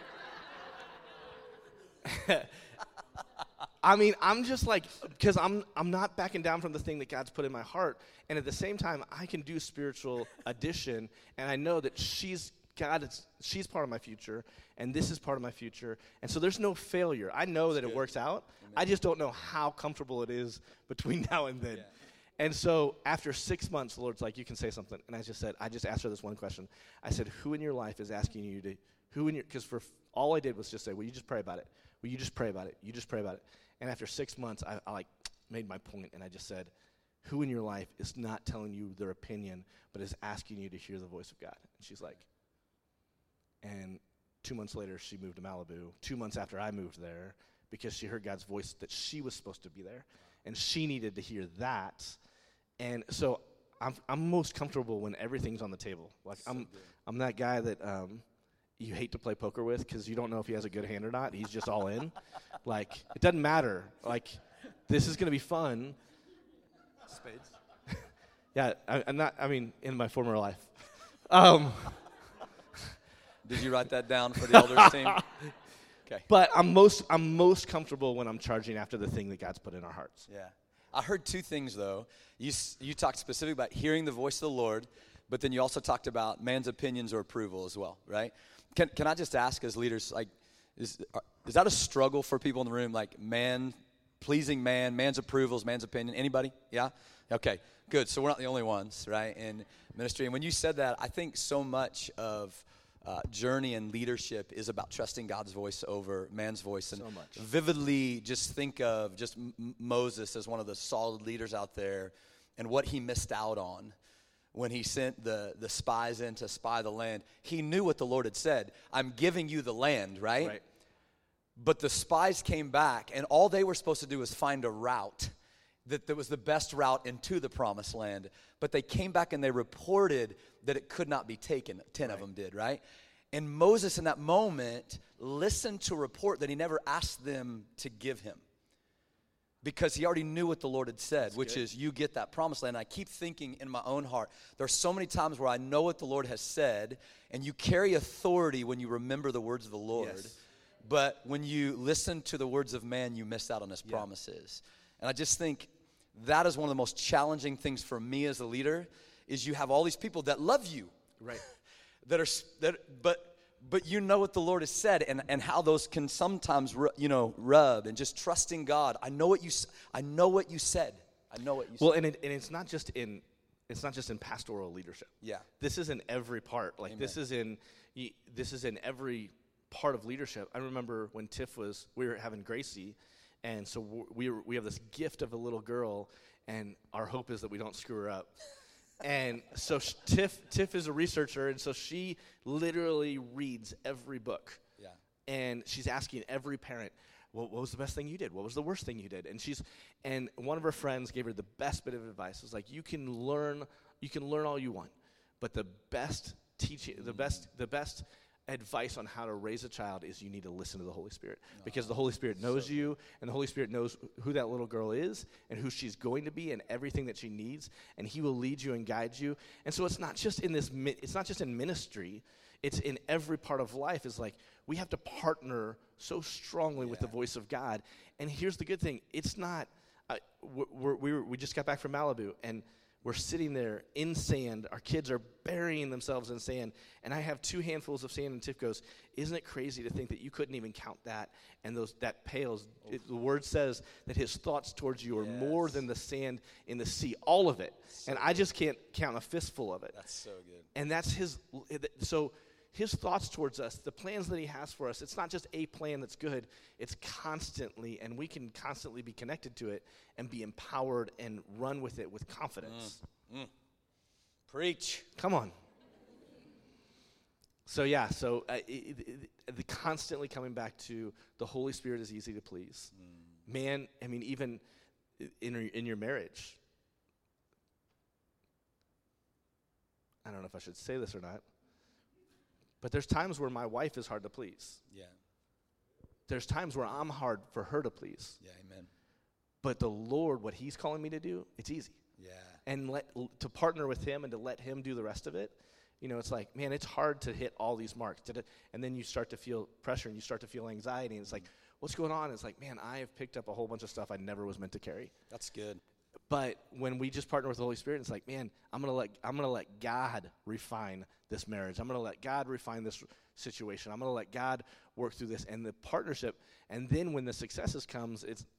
I mean, I'm just like, because I'm not backing down from the thing that God's put in my heart. And at the same time, I can do spiritual addition. And I know that she's God, she's part of my future, and this is part of my future. And so there's no failure. I know that it works out.
Amen.
I just don't know how comfortable it is between now and then.
Yeah.
And so after 6 months, the Lord's like, you can say something. And I just asked her this one question. I said, who in your life is asking you to, because for all I did was just say, will you just pray about it? Will you just pray about it? You just pray about it. And after 6 months, I like made my point, and I just said, who in your life is not telling you their opinion, but is asking you to hear the voice of God? And she's like, and 2 months later, she moved to Malibu. 2 months after I moved there, because she heard God's voice that she was supposed to be there, and she needed to hear that. And so I'm most comfortable when everything's on the table. Like I'm that guy that you hate to play poker with because you don't know if he has a good hand or not. He's just all in. Like it doesn't matter. Like this is gonna be fun.
Spades.
Yeah, I'm not. I mean, in my former life.
Did you write that down for the elders team? Okay.
But I'm most comfortable when I'm charging after the thing that God's put in our hearts.
Yeah. I heard two things, though. You talked specifically about hearing the voice of the Lord, but then you also talked about man's opinions or approval as well, right? Can I just ask as leaders, like, is that a struggle for people in the room, like pleasing man's approvals, man's opinion? Anybody? Yeah? Okay, good. So we're not the only ones, right, in ministry. And when you said that, I think so much of journey and leadership is about trusting God's voice over man's voice. And
so much.
Vividly just think of just Moses as one of the solid leaders out there and what he missed out on when he sent the spies in to spy the land. He knew what the Lord had said. I'm giving you the land, right? But the spies came back, and all they were supposed to do was find a route that was the best route into the promised land. But they came back and they reported that it could not be taken. 10 of them did, right? And Moses in that moment listened to a report that he never asked them to give him, because he already knew what the Lord had said, which is you get that promised land. And I keep thinking in my own heart, there are so many times where I know what the Lord has said, and you carry authority when you remember the words of the Lord. Yes. But when you listen to the words of man, you miss out on his promises. And I just think that is one of the most challenging things for me as a leader, is you have all these people that love you, right? But you know what the Lord has said, and how those can sometimes rub, and just trusting God. I know what you said. I know what you said.
Well, and it's not just in pastoral leadership.
Yeah,
this is in every part. Like Amen. This is in every part of leadership. I remember when we were having Gracie. And so we have this gift of a little girl, and our hope is that we don't screw her up. And so Tiff is a researcher, and so she literally reads every book. Yeah. And she's asking every parent, what was the best thing you did? What was the worst thing you did? And one of her friends gave her the best bit of advice. It was like, you can learn all you want, but the best teaching, the best advice on how to raise a child is you need to listen to the Holy Spirit, because the Holy Spirit knows you, and the Holy Spirit knows who that little girl is and who she's going to be and everything that she needs, and he will lead you and guide you. And so it's not just in ministry, it's in every part of life. It's like we have to partner so strongly with the voice of God. And here's the good thing. It's not we just got back from Malibu, and we're sitting there in sand. Our kids are burying themselves in sand. And I have 2 handfuls of sand, and Tiff goes, isn't it crazy to think that you couldn't even count that? And that pales. The word says that his thoughts towards you are more than the sand in the sea, all of it. And I just can't count a fistful of it.
That's so good.
And that's his thoughts towards us, the plans that he has for us, it's not just a plan that's good. It's constantly, and we can constantly be connected to it and be empowered and run with it with confidence.
Preach.
Come on. So the constantly coming back to the Holy Spirit is easy to please. Man, I mean, even in your marriage, I don't know if I should say this or not, but there's times where my wife is hard to please.
Yeah.
There's times where I'm hard for her to please.
Yeah, amen.
But the Lord, what he's calling me to do, it's easy.
Yeah.
And to partner with him and to let him do the rest of it, it's like, man, it's hard to hit all these marks. And then you start to feel pressure and you start to feel anxiety. And it's like, what's going on? It's like, man, I have picked up a whole bunch of stuff I never was meant to carry.
That's good.
But when we just partner with the Holy Spirit, it's like, man, I'm gonna let God refine this marriage. I'm gonna let God refine this situation. I'm gonna let God work through this, and the partnership. And then when the success comes,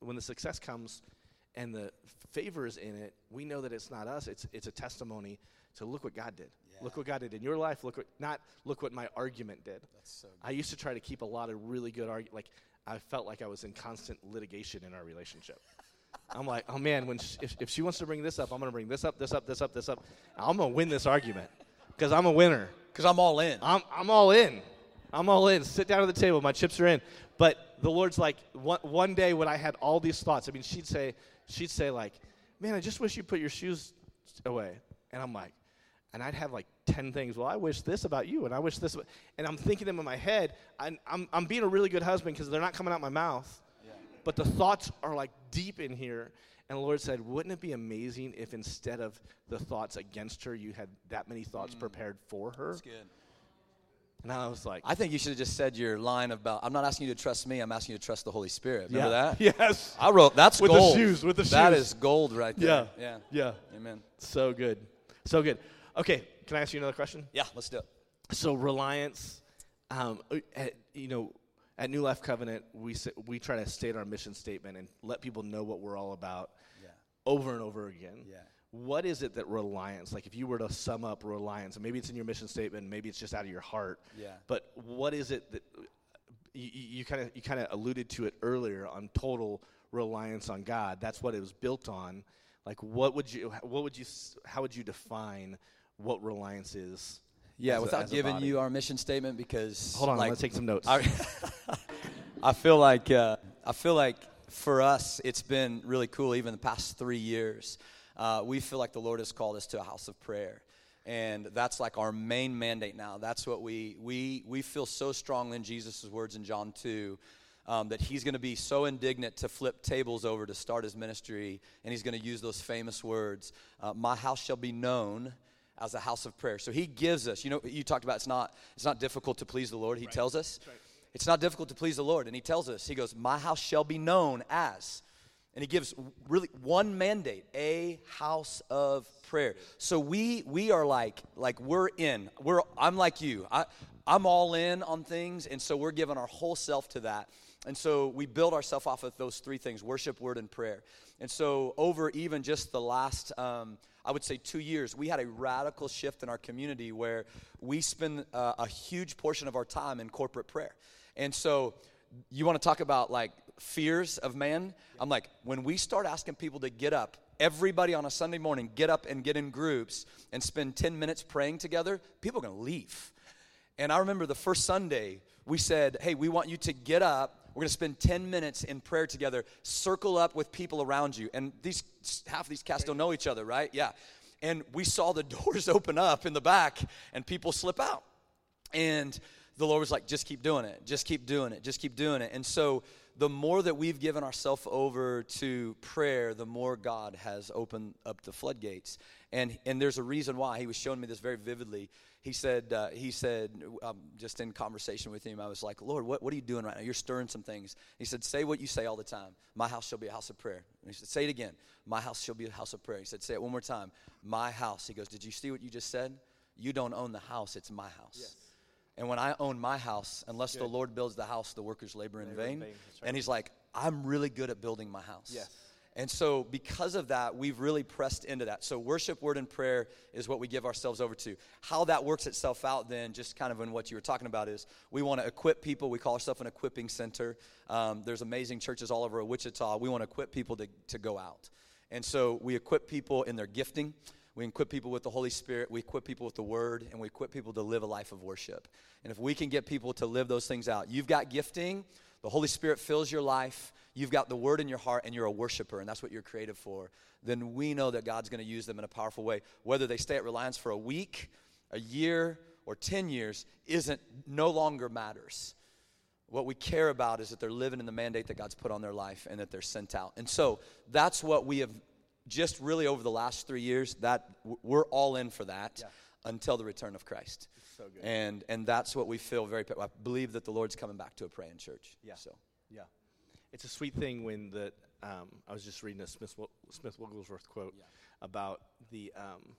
and the favor is in it, we know that it's not us. It's a testimony to look what God did. Yeah. Look what God did in your life. Look what my argument did. That's so good. I used to try to keep a lot of really good arguments. Like, I felt like I was in constant litigation in our relationship. I'm like, oh man, if she wants to bring this up, I'm going to bring this up. I'm going to win this argument because I'm a winner.
Because I'm all in.
I'm all in. I'm all in. Sit down at the table. My chips are in. But the Lord's like, one day when I had all these thoughts, I mean, she'd say like, man, I just wish you put your shoes away. And I'm like, and I'd have like 10 things. Well, I wish this about you, and I wish this. And I'm thinking them in my head. I'm being a really good husband because they're not coming out my mouth. Yeah. But the thoughts are like deep in here. And the Lord said, wouldn't it be amazing if instead of the thoughts against her, you had that many thoughts prepared for her?
That's good.
And I was like,
I think you should have just said your line about, I'm not asking you to trust me, I'm asking you to trust the Holy Spirit. Remember that?
Yes.
I wrote, that's
with
gold.
With the shoes.
That is gold right there.
Yeah.
Amen.
So good. So good. Okay, can I ask you another question?
Yeah, let's do it.
So reliance, at New Life Covenant, we try to state our mission statement and let people know what we're all about over and over again. Yeah. What is it that reliance, like if you were to sum up reliance, and maybe it's in your mission statement, maybe it's just out of your heart, but what is it that you kind of alluded to it earlier on total reliance on God? That's what it was built on. Like how would you define what reliance is?
Yeah, without giving you our mission statement, because
hold on, I'm gonna take some notes.
I feel like for us, it's been really cool. Even the past 3 years, we feel like the Lord has called us to a house of prayer, and that's like our main mandate now. That's what we feel so strongly in Jesus' words in John 2. That he's going to be so indignant to flip tables over to start his ministry, and he's going to use those famous words, my house shall be known as a house of prayer. So he gives us, you talked about it's not difficult to please the Lord. He tells us it's not difficult to please the Lord, and he tells us, he goes, my house shall be known as, and he gives really one mandate, a house of prayer. So we are like I'm like you. I'm all in on things, and so we're giving our whole self to that. And so we build ourselves off of those three things: worship, word, and prayer. And so over even just the last, I would say 2 years, we had a radical shift in our community where we spend a huge portion of our time in corporate prayer. And so you want to talk about like fears of man? I'm like, when we start asking people to get up, everybody on a Sunday morning, get up and get in groups and spend 10 minutes praying together, people are going to leave. And I remember the first Sunday, we said, hey, we want you to get up. We're going to spend 10 minutes in prayer together. Circle up with people around you. And half of these cats don't know each other, right? Yeah. And we saw the doors open up in the back and people slip out. And the Lord was like, just keep doing it. Just keep doing it. Just keep doing it. And so the more that we've given ourselves over to prayer, the more God has opened up the floodgates. And there's a reason why. He was showing me this very vividly. He said, just in conversation with him, I was like, Lord, what are you doing right now? You're stirring some things. He said, say what you say all the time. My house shall be a house of prayer. And he said, say it again. My house shall be a house of prayer. He said, say it one more time. My house. He goes, did you see what you just said? You don't own the house. It's my house. Yes. And when I own my house, unless the Lord builds the house, the workers labor in vain. Right. And he's like, I'm really good at building my house. Yes. And so because of that, we've really pressed into that. So worship, word, and prayer is what we give ourselves over to. How that works itself out then, just kind of in what you were talking about, is we want to equip people. We call ourselves an equipping center. There's amazing churches all over Wichita. We want to equip people to go out. And so we equip people in their gifting. We equip people with the Holy Spirit. We equip people with the Word. And we equip people to live a life of worship. And if we can get people to live those things out, you've got gifting. The Holy Spirit fills your life. You've got the Word in your heart, and you're a worshiper, and that's what you're created for. Then we know that God's going to use them in a powerful way. Whether they stay at Reliance for a week, a year, or 10 years no longer matters. What we care about is that they're living in the mandate that God's put on their life and that they're sent out. And so that's what we have just really over the last 3 years, that we're all in for that until the return of Christ. So good. And that's what we feel I believe that the Lord's coming back to a praying church.
Yeah. So. Yeah. It's a sweet thing when I was just reading a Smith Wigglesworth quote
Yeah.
about the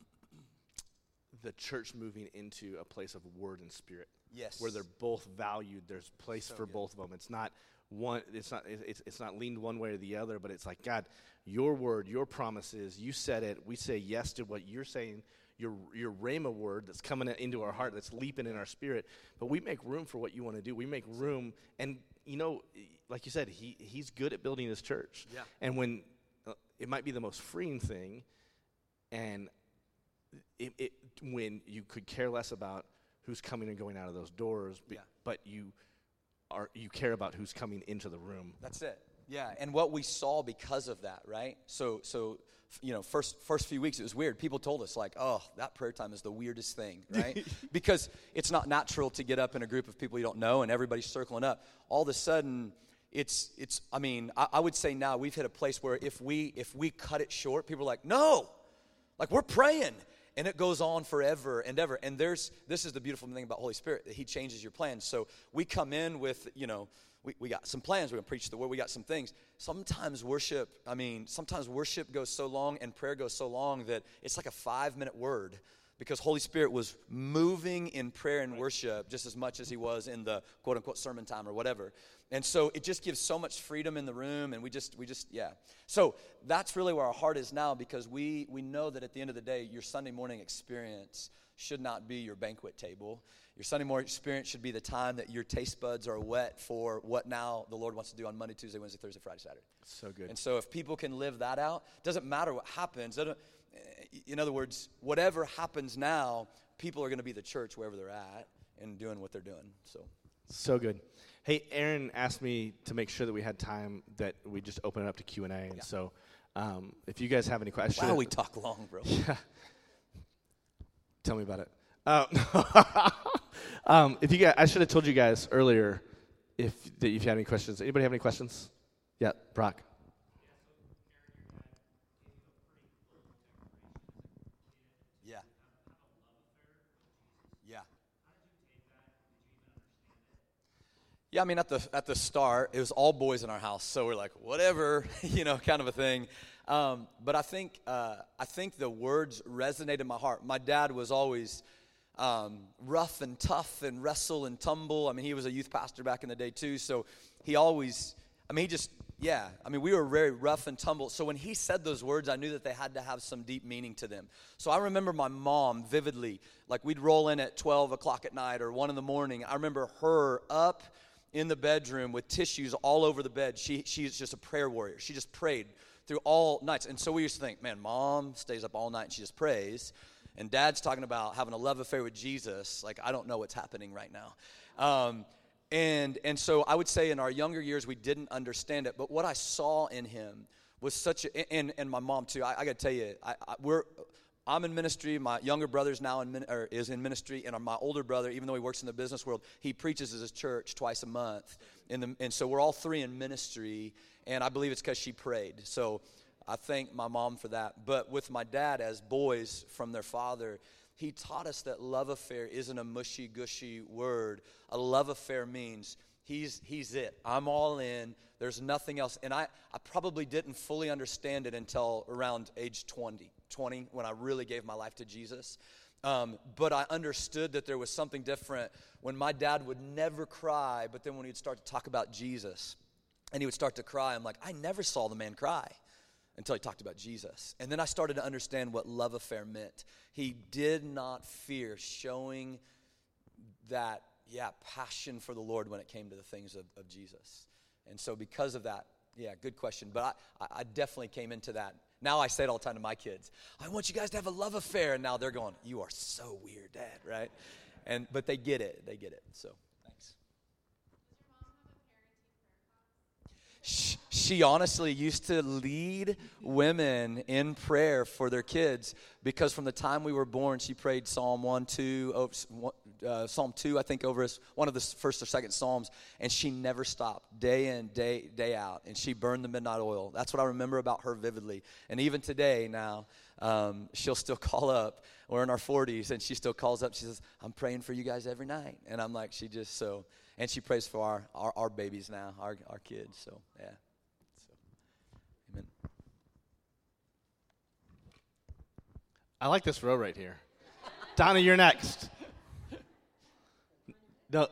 church moving into a place of word and spirit.
Yes.
Where they're both valued. There's place
So
for
good.
both of them. It's not one. It's not leaned one way or the other. But it's like, God, your word, your promises. You said it. We say yes to what you're saying. Your rhema word that's coming into our heart, that's leaping in our spirit. But we make room for what you want to do. We make room, and like you said, he's good at building his church.
Yeah.
And when it might be the most freeing thing, and when you could care less about who's coming and going out of those doors, but you care about who's coming into the room.
That's it. Yeah, and what we saw because of that, right? So first few weeks it was weird. People told us like, "Oh, that prayer time is the weirdest thing," right? Because it's not natural to get up in a group of people you don't know and everybody's circling up. All of a sudden, it's. I mean, I would say now we've hit a place where if we cut it short, people are like, "No, like we're praying." And it goes on forever and ever. And this is the beautiful thing about Holy Spirit, that he changes your plans. So we come in with, we got some plans. We're going to preach the word. We got some things. Sometimes worship goes so long and prayer goes so long that it's like a 5-minute word, because Holy Spirit was moving in prayer and worship just as much as he was in the quote-unquote sermon time or whatever. And so it just gives so much freedom in the room, and we just. So that's really where our heart is now, because we know that at the end of the day, your Sunday morning experience should not be your banquet table. Your Sunday morning experience should be the time that your taste buds are wet for what now the Lord wants to do on Monday, Tuesday, Wednesday, Thursday, Friday, Saturday.
So good.
And so if people can live that out, doesn't matter what happens. In other words, whatever happens now, people are going to be the church wherever they're at and doing what they're doing.
So good. Hey, Aaron asked me to make sure that we had time, that we just open it up to Q&A. And so if you guys have any questions.
Wow, we talk long, bro.
Yeah. Tell me about it. I should have told you guys earlier if you had any questions. Anybody have any questions? Yeah, Brock.
Yeah. Yeah. Yeah, I mean, at the start, it was all boys in our house, so we're like, whatever, kind of a thing. But I think the words resonate in my heart. My dad was always rough and tough and wrestle and tumble. I mean, he was a youth pastor back in the day too, so he always, we were very rough and tumble. So when he said those words, I knew that they had to have some deep meaning to them. So I remember my mom vividly, like we'd roll in at 12 o'clock at night or 1 in the morning. I remember her up in the bedroom with tissues all over the bed. She's just a prayer warrior. She just prayed through all nights. And so we used to think, man, Mom stays up all night and she just prays. And Dad's talking about having a love affair with Jesus. Like, I don't know what's happening right now. And so I would say in our younger years, we didn't understand it. But what I saw in him was such a, and my mom too, I got to tell you, I'm in ministry. My younger brother's now is in ministry, and my older brother, even though he works in the business world, he preaches at his church twice a month. And so we're all three in ministry, and I believe it's because she prayed. So I thank my mom for that. But with my dad, as boys from their father, he taught us that love affair isn't a mushy-gushy word. A love affair means he's it. I'm all in. There's nothing else. And I probably didn't fully understand it until around age 20 when I really gave my life to Jesus. But I understood that there was something different when my dad would never cry, but then when he'd start to talk about Jesus and he would start to cry, I'm like, I never saw the man cry until he talked about Jesus. And then I started to understand what love affair meant. He did not fear showing that, passion for the Lord when it came to the things of Jesus. And so because of that, good question. But I definitely came into that. Now I say it all the time to my kids. I want you guys to have a love affair. And now they're going, you are so weird, Dad, right? But they get it. They get it. So thanks. She honestly used to lead women in prayer for their kids, because from the time we were born, she prayed Psalm 2, I think, over us, one of the first or second Psalms, and she never stopped, day in, day out, and she burned the midnight oil. That's what I remember about her vividly. And even today now, she'll still call up. We're in our 40s, and she still calls up. She says, I'm praying for you guys every night. And I'm like, and she prays for our babies now, our kids, so, yeah.
I like this row right here. Donna, you're next. No.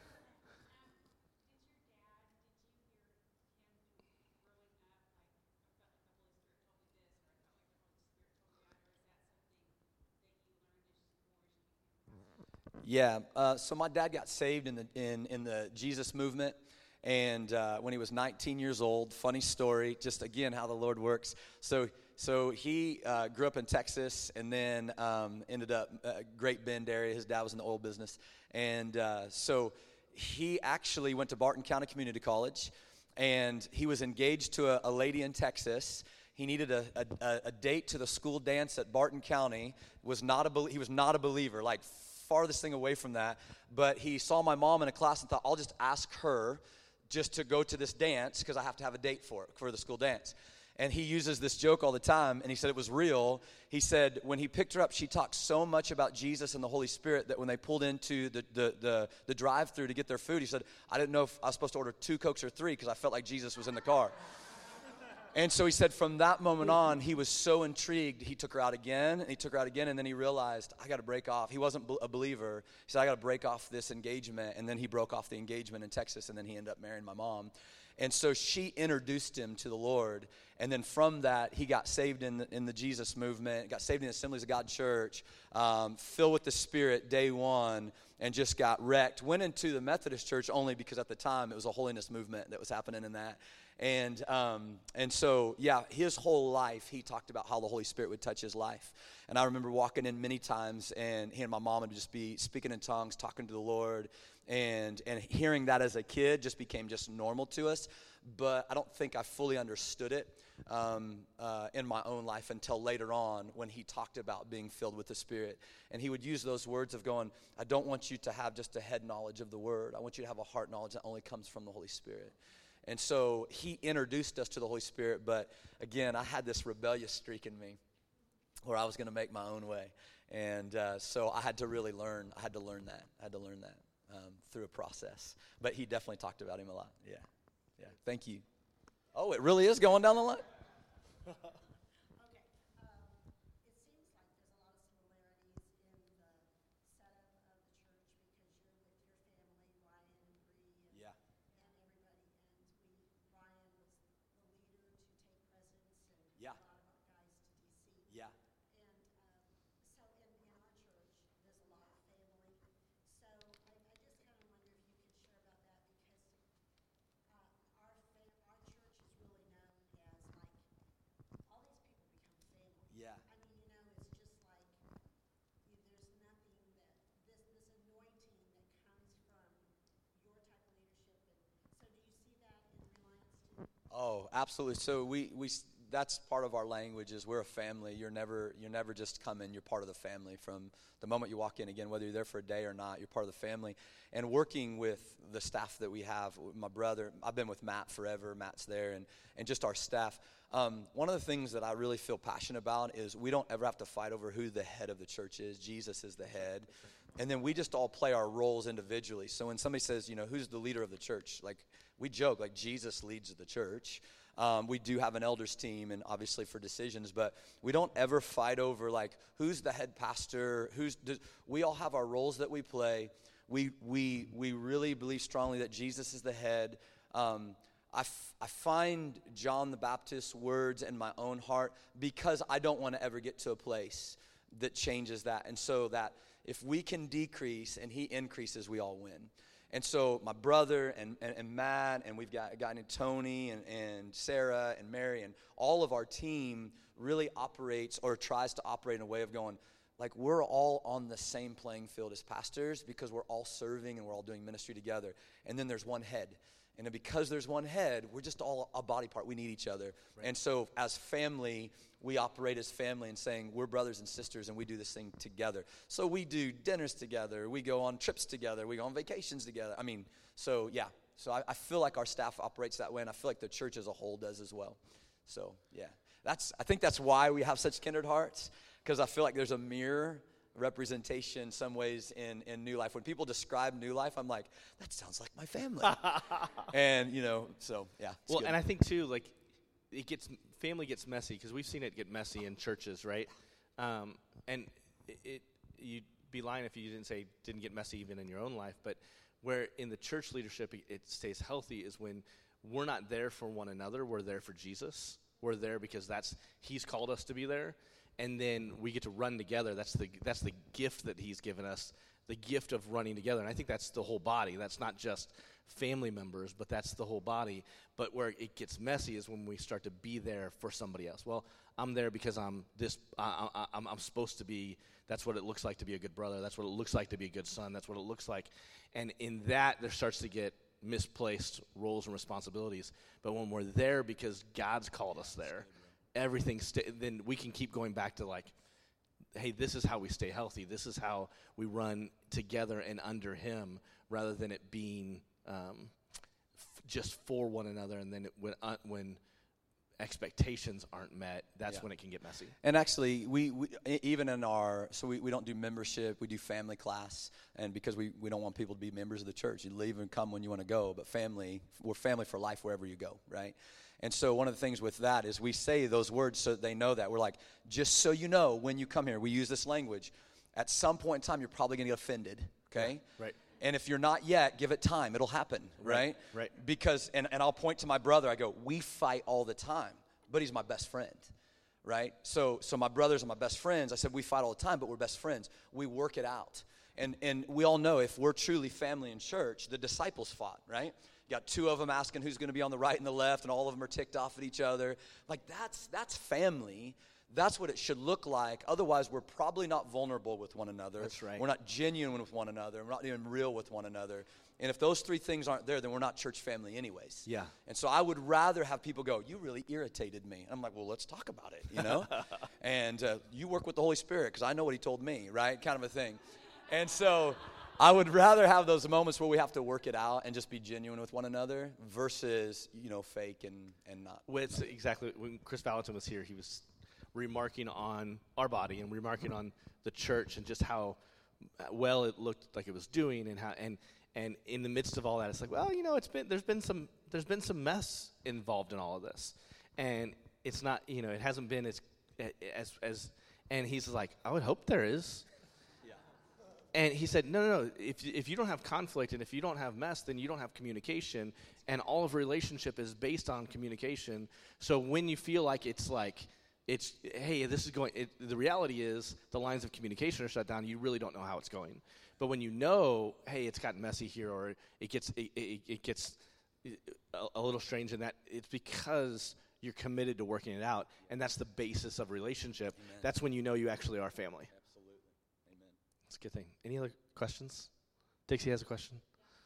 Yeah. So my dad got saved in the Jesus movement, and when he was 19 years old. Funny story, just again how the Lord works. So he grew up in Texas, and then ended up Great Bend area. His dad was in the oil business, and so he actually went to Barton County Community College, and he was engaged to a lady in Texas. He needed a date to the school dance at Barton County. He was not a believer, like farthest thing away from that. But he saw my mom in a class and thought, I'll just ask her just to go to this dance because I have to have a date for the school dance. And he uses this joke all the time, and he said it was real. He said when he picked her up, she talked so much about Jesus and the Holy Spirit that when they pulled into the drive-thru to get their food, he said, I didn't know if I was supposed to order 2 Cokes or 3 because I felt like Jesus was in the car. And so he said from that moment on, he was so intrigued, he took her out again, and then he realized, I got to break off. He wasn't a believer. He said, I got to break off this engagement, and then he broke off the engagement in Texas, and then he ended up marrying my mom. And so she introduced him to the Lord, and then from that, he got saved in the Jesus movement, got saved in the Assemblies of God Church, filled with the Spirit day one, and just got wrecked. Went into the Methodist Church only because at the time it was a holiness movement that was happening in that. And so, yeah, his whole life, he talked about how the Holy Spirit would touch his life. And I remember walking in many times, and he and my mom would just be speaking in tongues, talking to the Lord, and hearing that as a kid just became just normal to us. But I don't think I fully understood it in my own life until later on when he talked about being filled with the Spirit. And he would use those words of going, I don't want you to have just a head knowledge of the Word. I want you to have a heart knowledge that only comes from the Holy Spirit. And so he introduced us to the Holy Spirit, but again, I had this rebellious streak in me where I was going to make my own way. And so I had to really learn. I had to learn that through a process. But he definitely talked about him a lot. Yeah. Thank you. Oh, it really is going down the line? Oh, absolutely. So we that's part of our language is we're a family. You're never just coming. You're part of the family from the moment you walk in. Again, whether you're there for a day or not, you're part of the family. And working with the staff that we have, my brother, I've been with Matt forever. Matt's there, and just our staff. One of the things that I really feel passionate about is we don't ever have to fight over who the head of the church is. Jesus is the head. And then we just all play our roles individually. So when somebody says, who's the leader of the church? Like, we joke, like, Jesus leads the church. We do have an elders team, and obviously for decisions, but we don't ever fight over, like, who's the head pastor? We all have our roles that we play. We really believe strongly that Jesus is the head. I find John the Baptist's words in my own heart because I don't want to ever get to a place that changes that. And so that if we can decrease and he increases, we all win. And so my brother and Matt, and we've got a guy named Tony and Sarah and Mary, and all of our team really operates or tries to operate in a way of going, like, we're all on the same playing field as pastors because we're all serving and we're all doing ministry together. And then there's one head. And then because there's one head, we're just all a body part. We need each other. Right. And so as family, we operate as family and saying we're brothers and sisters and we do this thing together. So we do dinners together. We go on trips together. We go on vacations together. So I feel like our staff operates that way, and I feel like the church as a whole does as well. So, yeah. I think that's why we have such kindred hearts, because I feel like there's a mirror representation some ways in New Life. When people describe New Life, I'm like, that sounds like my family. And so yeah.
Well,
good.
And I think too, like, family gets messy because we've seen it get messy in churches, right? And you'd be lying if you didn't get messy even in your own life. But where in the church leadership it stays healthy is when we're not there for one another. We're there for Jesus. We're there because He's called us to be there. And then we get to run together. That's the gift that He's given us, the gift of running together. And I think that's the whole body. That's not just family members, but that's the whole body. But where it gets messy is when we start to be there for somebody else. Well, I'm there because I'm supposed to be. That's what it looks like to be a good brother. That's what it looks like to be a good son. That's what it looks like. And in that, there starts to get misplaced roles and responsibilities. But when we're there because God's called us there, everything then we can keep going back to like, hey, this is how we stay healthy. This is how we run together and under Him, rather than it being just for one another. And then when expectations aren't met, that's when it can get messy.
And actually, we even in we don't do membership, we do family class, and because we don't want people to be members of the church. You leave and come when you want to go, but we're family for life wherever you go, right? And so one of the things with that is we say those words so they know that. We're like, just so you know, when you come here, we use this language. At some point in time, you're probably going to get offended, okay?
Yeah, right.
And if you're not yet, give it time. It'll happen, right?
Right.
Because, and I'll point to my brother. I go, we fight all the time, but he's my best friend, right? So my brothers are my best friends. I said, we fight all the time, but we're best friends. We work it out. And we all know if we're truly family in church, the disciples fought, right? You got two of them asking who's going to be on the right and the left, and all of them are ticked off at each other. Like, that's family. That's what it should look like. Otherwise, we're probably not vulnerable with one another.
That's right.
We're not genuine with one another. We're not even real with one another. And if those three things aren't there, then we're not church family anyways.
Yeah.
And so I would rather have people go, you really irritated me. I'm like, well, let's talk about it, you know? And you work with the Holy Spirit because I know what He told me, right? Kind of a thing. And so I would rather have those moments where we have to work it out and just be genuine with one another versus, fake and not.
Well, it's exactly when Chris Valentin was here, he was remarking on our body and remarking on the church and just how well it looked like it was doing, and how and in the midst of all that, it's like, well, there's been some mess involved in all of this, and it's not, it hasn't been as and he's like, I would hope there is. And he said, no. If you don't have conflict and if you don't have mess, then you don't have communication. And all of relationship is based on communication. So when you feel like hey, this is going, the reality is the lines of communication are shut down. You really don't know how it's going. But when you know, hey, it's gotten messy here, or it gets a little strange in that, it's because you're committed to working it out. And that's the basis of relationship.
Amen.
That's when you know you actually are family. It's a good thing. Any other questions? Dixie has a question.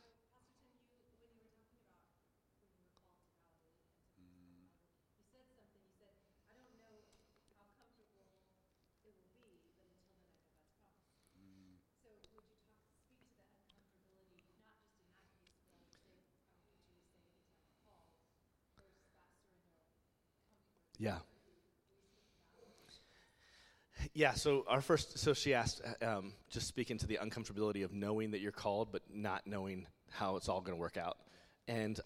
Yeah. Yeah, so she asked, just speaking to the uncomfortability of knowing that you're called, but not knowing how it's all going to work out. And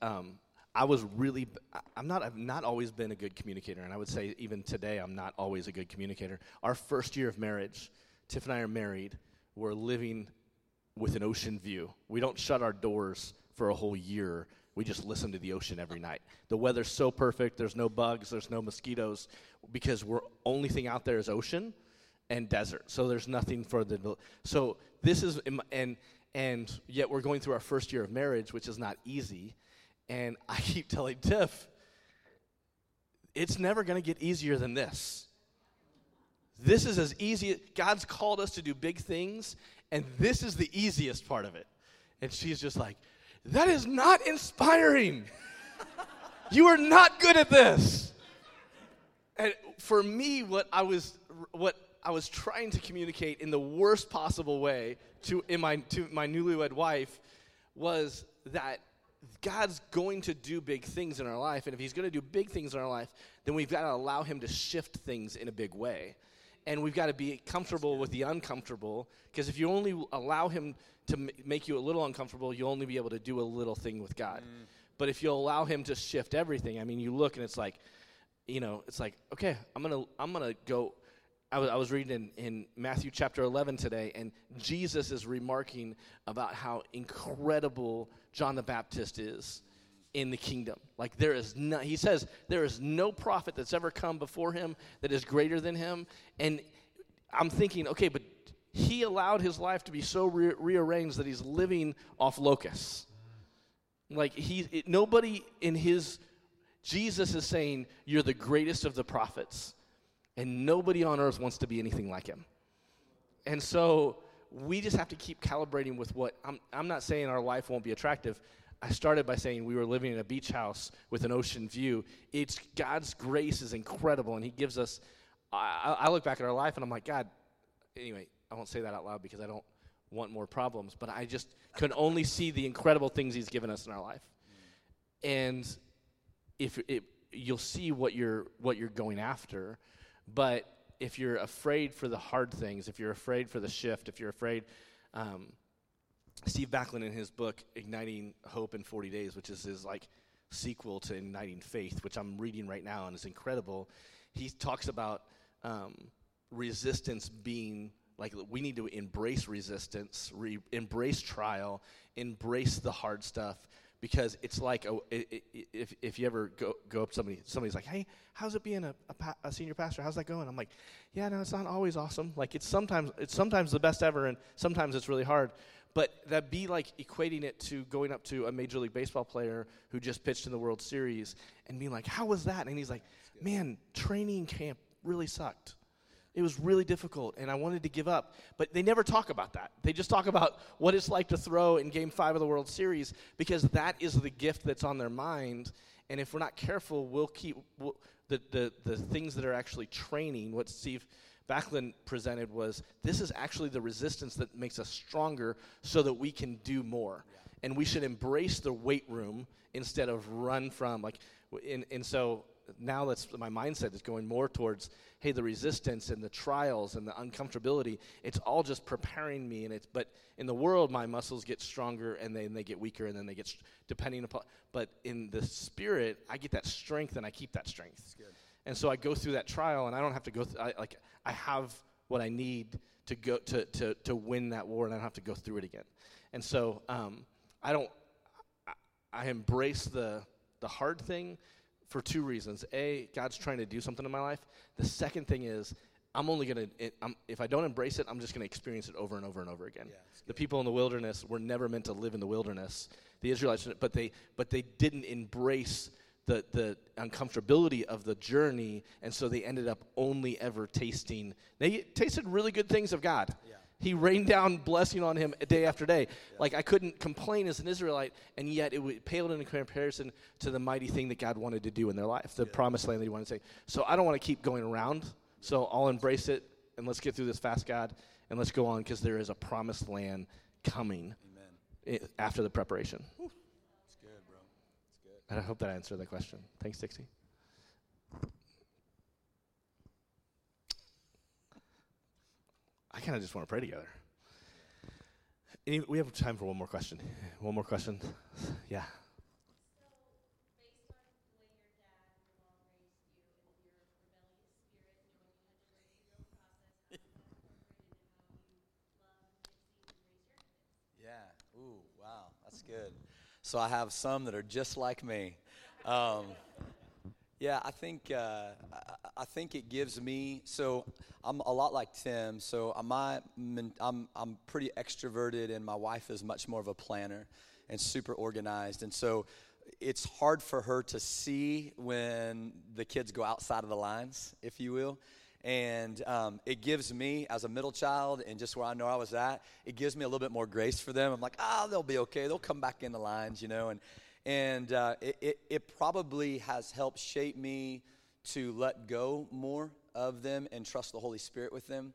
I've not always been a good communicator, and I would say even today I'm not always a good communicator. Our first year of marriage, Tiff and I are married. We're living with an ocean view. We don't shut our doors for a whole year. We just listen to the ocean every night. The weather's so perfect. There's no bugs. There's no mosquitoes, because only thing out there is ocean and desert. So there's nothing for so this is, and yet we're going through our first year of marriage, which is not easy. And I keep telling Tiff, it's never going to get easier than this. This is as easy. God's called us to do big things, and this is the easiest part of it. And she's just like, that is not inspiring. You are not good at this. And for me, what I was trying to communicate in the worst possible way to my newlywed wife was that God's going to do big things in our life, and if He's going to do big things in our life, then we've got to allow Him to shift things in a big way. And we've got to be comfortable with the uncomfortable, because if you only allow Him to make you a little uncomfortable, you'll only be able to do a little thing with God. But if you'll allow Him to shift everything, I mean, you look and it's like, it's like, okay, I'm gonna go. I was reading in Matthew chapter 11 today, and Jesus is remarking about how incredible John the Baptist is in the kingdom. Like he says, there is no prophet that's ever come before him that is greater than him. And I'm thinking, okay, but he allowed his life to be so rearranged that he's living off locusts. Like nobody in Jesus is saying, you're the greatest of the prophets. And nobody on earth wants to be anything like him. And so we just have to keep calibrating with what, I'm not saying our life won't be attractive. I started by saying we were living in a beach house with an ocean view. God's grace is incredible, and he gives us, I look back at our life and I'm like, God, anyway, I won't say that out loud because I don't want more problems, but I just can only see the incredible things he's given us in our life. And you'll see what you're going after. But if you're afraid for the hard things, if you're afraid for the shift, if you're afraid, Steve Backlund in his book, Igniting Hope in 40 Days, which is his sequel to Igniting Faith, which I'm reading right now and is incredible, he talks about resistance being, we need to embrace resistance, embrace trial, embrace the hard stuff. Because it's like if you ever go up to somebody's like, hey, how's it being a senior pastor? How's that going? I'm like, yeah, no, it's not always awesome. It's sometimes the best ever, and sometimes it's really hard. But that'd be like equating it to going up to a Major League Baseball player who just pitched in the World Series and being like, how was that? And he's like, man, training camp really sucked. It was really difficult, and I wanted to give up. But they never talk about that. They just talk about what it's like to throw in Game 5 of the World Series, because that is the gift that's on their mind. And if we're not careful, we'll keep the things that are actually training. What Steve Backlund presented was, this is actually the resistance that makes us stronger so that we can do more. Yeah. And we should embrace the weight room instead of run from. And so now my mindset is going more towards, hey, the resistance and the trials and the uncomfortability, it's all just preparing me. But in the world, my muscles get stronger and then they get weaker and then they get depending upon. But in the spirit, I get that strength and I keep that strength. That's good. And so I go through that trial and I don't have to go through. I have what I need to go to win that war, and I don't have to go through it again. And so I embrace the hard thing for two reasons. A, God's trying to do something in my life. The second thing is, if I don't embrace it, I'm just going to experience it over and over and over again. Yeah, the people in the wilderness were never meant to live in the wilderness. The Israelites, but they didn't embrace the uncomfortability of the journey, and so they ended up only ever tasting. They tasted really good things of God. Yeah. He rained down blessing on him day after day. Yeah. I couldn't complain as an Israelite, and yet it paled in comparison to the mighty thing that God wanted to do in their life, the promised land that he wanted to take. So I don't want to keep going around, so I'll embrace it, and let's get through this fast, God, and let's go on, because there is a promised land coming. Amen. After the preparation. Whew.
That's good, bro. That's good.
And I hope that answered that question. Thanks, Dixie. I kind of just want to pray together. We have time for one more question. One more question. Yeah.
Yeah. Ooh, wow. That's good. So I have some that are just like me. Yeah, I think it gives me. So I'm a lot like Tim. So I'm pretty extroverted, and my wife is much more of a planner and super organized. And so it's hard for her to see when the kids go outside of the lines, if you will. And it gives me, as a middle child, and just where I know I was at, it gives me a little bit more grace for them. I'm like, they'll be okay. They'll come back in the lines, And it probably has helped shape me to let go more of them and trust the Holy Spirit with them.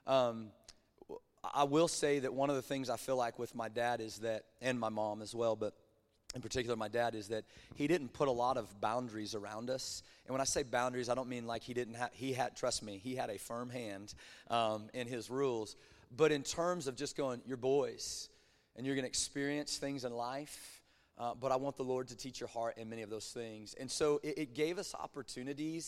I will say that one of the things I feel like with my dad is that, and my mom as well, but in particular my dad, is that he didn't put a lot of boundaries around us. And when I say boundaries, I don't mean like trust me, he had a firm hand in his rules. But in terms of just going, you're boys, and you're going to experience things in life, but I want the Lord to teach your heart in many of those things. And so it gave us opportunities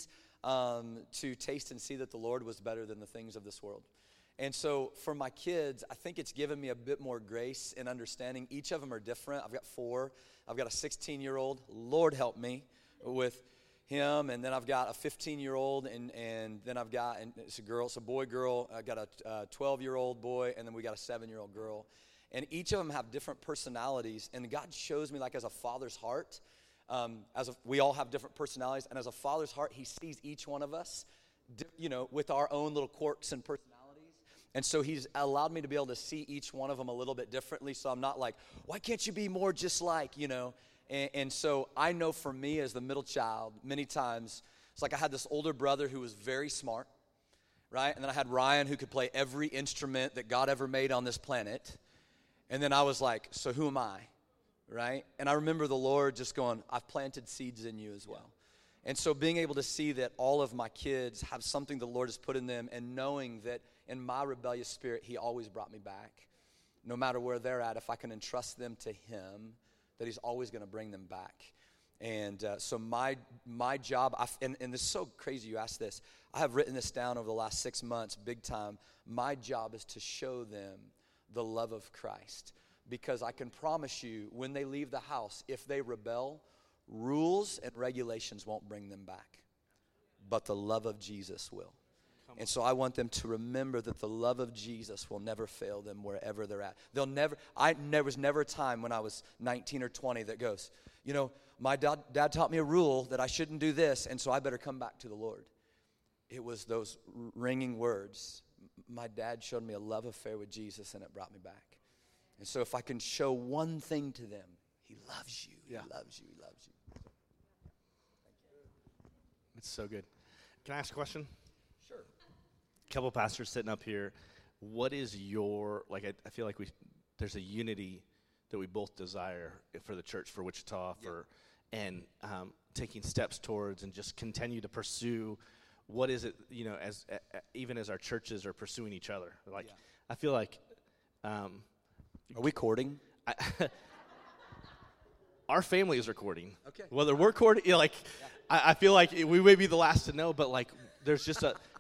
to taste and see that the Lord was better than the things of this world. And so for my kids, I think it's given me a bit more grace and understanding. Each of them are different. I've got 4. I've got a 16-year-old. Lord help me with him. And then I've got a 15-year-old, and then I've got, and it's a girl, it's a boy, girl. I've got a 12-year-old boy, and then we got a 7-year-old girl. And each of them have different personalities. And God shows me, like, as a father's heart, we all have different personalities. And as a father's heart, he sees each one of us, with our own little quirks and personalities. And so he's allowed me to be able to see each one of them a little bit differently. So I'm not like, why can't you be more just like, And so I know for me as the middle child, many times, it's like I had this older brother who was very smart, right? And then I had Ryan who could play every instrument that God ever made on this planet. And then I was like, so who am I, right? And I remember the Lord just going, I've planted seeds in you as well. And so being able to see that all of my kids have something the Lord has put in them, and knowing that in my rebellious spirit, he always brought me back. No matter where they're at, if I can entrust them to him, that he's always going to bring them back. And so my job, and this is so crazy you asked this. I have written this down over the last 6 months, big time. My job is to show them the love of Christ. Because I can promise you, when they leave the house, if they rebel, rules and regulations won't bring them back. But the love of Jesus will. And so I want them to remember that the love of Jesus will never fail them wherever they're at. There was never a time when I was 19 or 20 that goes, my dad taught me a rule that I shouldn't do this, and so I better come back to the Lord. It was those ringing words. My dad showed me a love affair with Jesus, and it brought me back. And so if I can show one thing to them, he loves you, he loves you, he loves you.
It's so good. Can I ask a question?
Sure.
A couple pastors sitting up here. What is your, I feel like there's a unity that we both desire for the church, for Wichita, and taking steps towards and just continue to pursue. What is it, even as our churches are pursuing each other? I feel like.
Are we courting?
Our family is recording.
Okay.
Whether we're courting, I feel like we may be the last to know, but there's just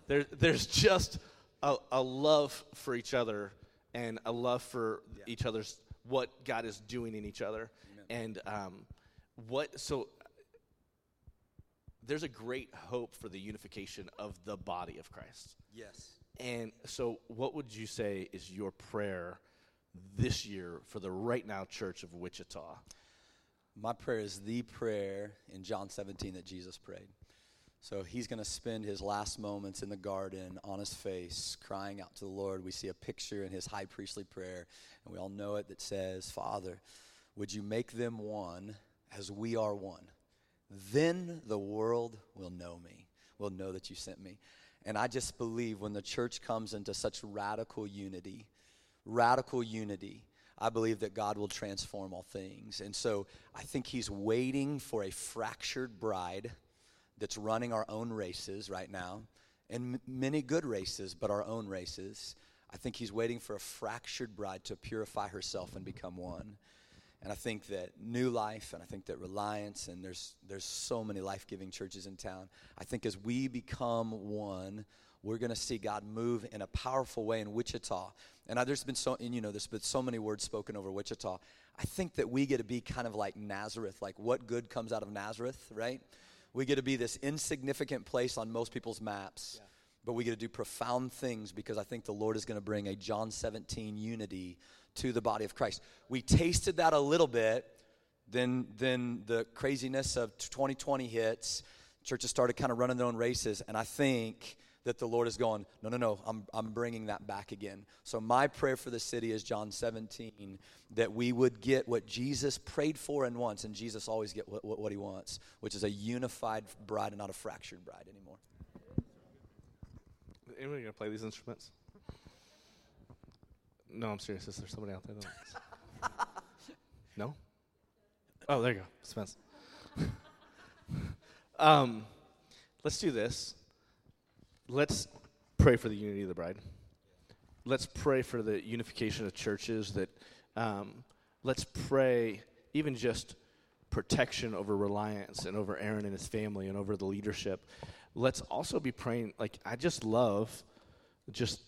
a love for each other and a love for each other's, what God is doing in each other. Amen. And so there's a great hope for the unification of the body of Christ.
Yes.
And so what would you say is your prayer this year for the Right Now Church of Wichita?
My prayer is the prayer in John 17 that Jesus prayed. So he's going to spend his last moments in the garden on his face, crying out to the Lord. We see a picture in his high priestly prayer, and we all know it, that says, Father, would you make them one as we are one? Then the world will know me, will know that you sent me. And I just believe when the church comes into such radical unity, I believe that God will transform all things. And so I think he's waiting for a fractured bride that's running our own races right now, and many good races, but our own races. I think he's waiting for a fractured bride to purify herself and become one. And I think that New Life, and I think that Reliance, and there's so many life-giving churches in town. I think as we become one, we're going to see God move in a powerful way in Wichita. And there's been so many words spoken over Wichita. I think that we get to be kind of like Nazareth, like what good comes out of Nazareth, right? We get to be this insignificant place on most people's maps, but we get to do profound things because I think the Lord is going to bring a John 17 unity to the body of Christ. We tasted that a little bit, then the craziness of 2020 hits. Churches started kind of running their own races, and I think that the Lord is going, no, I'm bringing that back again. So my prayer for the city is John 17, that we would get what Jesus prayed for and wants, and Jesus always get what he wants, which is a unified bride and not a fractured bride anymore.
Anybody going to play these instruments? No, I'm serious. Is there somebody out there that No? Oh, there you go. Spence. Let's do this. Let's pray for the unity of the bride. Let's pray for the unification of churches. Let's pray even just protection over Reliance and over Aaron and his family and over the leadership. let's also be praying. Like, I just love just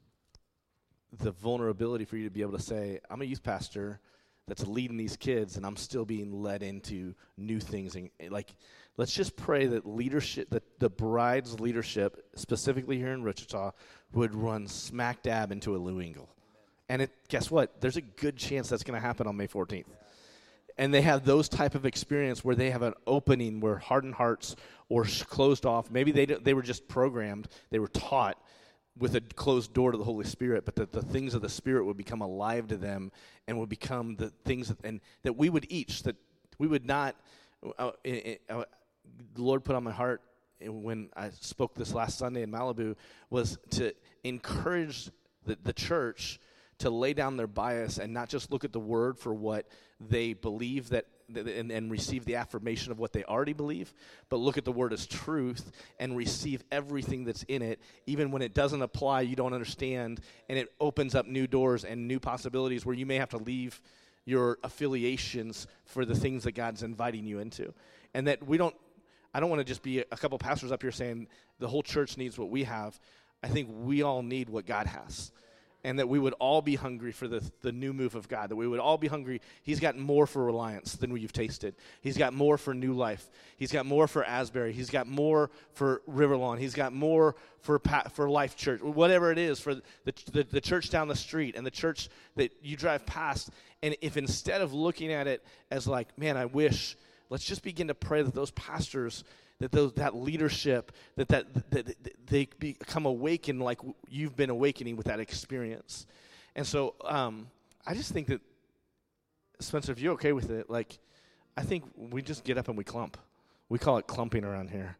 the vulnerability for you to be able to say, I'm a youth pastor that's leading these kids, and I'm still being led into new things. And like, let's just pray that leadership, that the bride's leadership, specifically here in Wichita, would run smack dab into a Lou Engle. And guess what? There's a good chance that's going to happen on May 14th. And they have those type of experience where they have an opening where hardened hearts or closed off. Maybe they were just programmed. They were taught with a closed door to the Holy Spirit, but that the things of the Spirit would become alive to them and would become the things that we would each, that we would not. The Lord put on my heart when I spoke this last Sunday in Malibu was to encourage the church to lay down their bias and not just look at the word for what they believe and receive the affirmation of what they already believe, but look at the word as truth and receive everything that's in it, even when it doesn't apply, you don't understand, and it opens up new doors and new possibilities where you may have to leave your affiliations for the things that God's inviting you into. And that I don't want to just be a couple pastors up here saying the whole church needs what we have. I think we all need what God has. And that we would all be hungry for the new move of God. That we would all be hungry. He's got more for Reliance than you've tasted. He's got more for New Life. He's got more for Asbury. He's got more for Riverlawn. He's got more for Life Church. Whatever it is, for the church down the street and the church that you drive past. And if instead of looking at it as like, man, I wish, let's just begin to pray that those pastors, that leadership, that they become awakened like you've been awakening with that experience. And so I just think that, Spencer, if you're okay with it, like, I think we just get up and we clump. We call it clumping around here.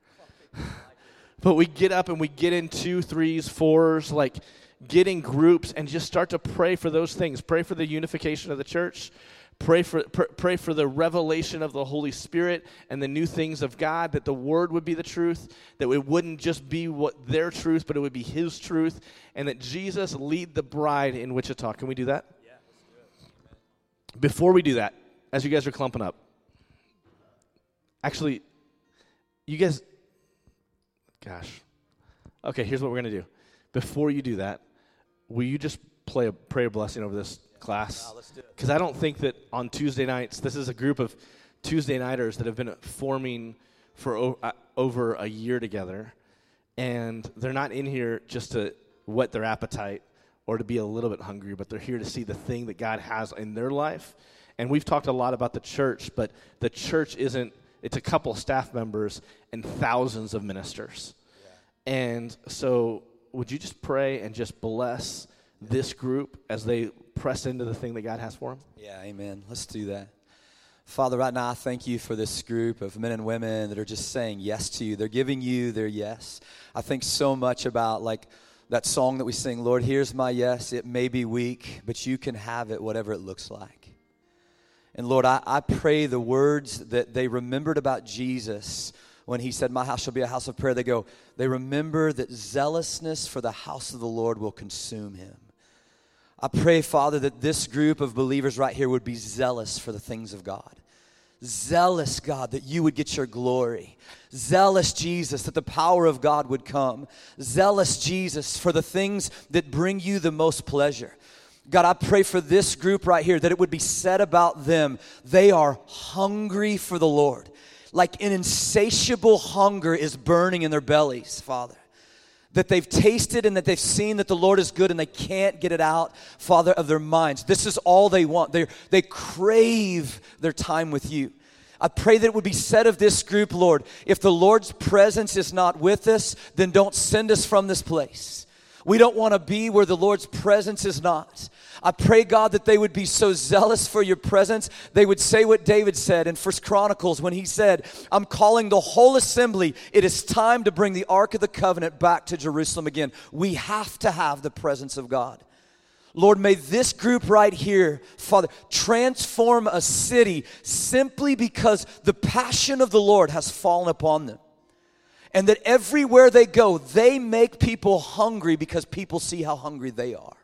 But we get up and we get in 2, 3s, 4s, like get in groups and just start to pray for those things. Pray for the unification of the church. Pray for the revelation of the Holy Spirit and the new things of God, that the Word would be the truth, that it wouldn't just be their truth, but it would be His truth, and that Jesus lead the bride in Wichita. Can we do that?
Yeah, let's do it.
Before we do that, as you guys are clumping up, actually, you guys, gosh. Okay, here's what we're going to do. Before you do that, will you just pray a blessing over this class?
Let's do it.
Because I don't think that on Tuesday nights, this is a group of Tuesday nighters that have been forming for over a year together, and they're not in here just to whet their appetite or to be a little bit hungry, but they're here to see the thing that God has in their life. And we've talked a lot about the church, but the church it's a couple staff members and thousands of ministers. Yeah. And so would you just pray and just bless this group as they press into the thing that God has for them?
Yeah, amen. Let's do that. Father, right now I thank you for this group of men and women that are just saying yes to you. They're giving you their yes. I think so much about like that song that we sing, Lord, here's my yes. It may be weak, but you can have it whatever it looks like. And Lord, I pray the words that they remembered about Jesus when he said, my house shall be a house of prayer. They remember that zealousness for the house of the Lord will consume him. I pray, Father, that this group of believers right here would be zealous for the things of God. Zealous, God, that you would get your glory. Zealous, Jesus, that the power of God would come. Zealous, Jesus, for the things that bring you the most pleasure. God, I pray for this group right here that it would be said about them, they are hungry for the Lord. Like an insatiable hunger is burning in their bellies, Father. That they've tasted and that they've seen that the Lord is good and they can't get it out, Father, of their minds. This is all they want. They crave their time with you. I pray that it would be said of this group, Lord, if the Lord's presence is not with us, then don't send us from this place. We don't want to be where the Lord's presence is not. I pray, God, that they would be so zealous for your presence, they would say what David said in 1 Chronicles when he said, I'm calling the whole assembly. It is time to bring the Ark of the Covenant back to Jerusalem again. We have to have the presence of God. Lord, may this group right here, Father, transform a city simply because the passion of the Lord has fallen upon them. And that everywhere they go, they make people hungry because people see how hungry they are.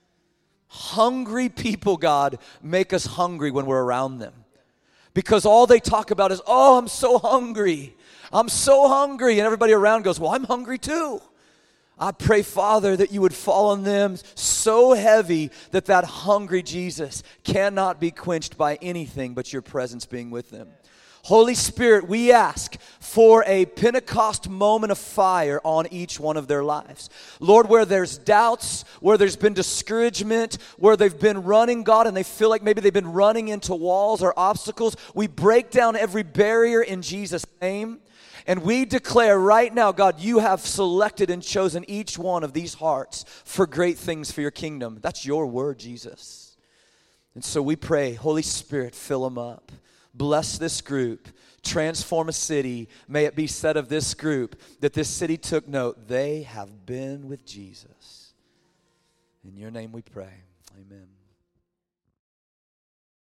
Hungry people, God, make us hungry when we're around them. Because all they talk about is, oh, I'm so hungry. I'm so hungry. And everybody around goes, well, I'm hungry too. I pray, Father, that you would fall on them so heavy that that hungry Jesus cannot be quenched by anything but your presence being with them. Holy Spirit, we ask for a Pentecost moment of fire on each one of their lives. Lord, where there's doubts, where there's been discouragement, where they've been running, God, and they feel like maybe they've been running into walls or obstacles, we break down every barrier in Jesus' name. And we declare right now, God, you have selected and chosen each one of these hearts for great things for your kingdom. That's your word, Jesus. And so we pray, Holy Spirit, fill them up. Bless this group. Transform a city. May it be said of this group that this city took note. They have been with Jesus. In your name we pray. Amen.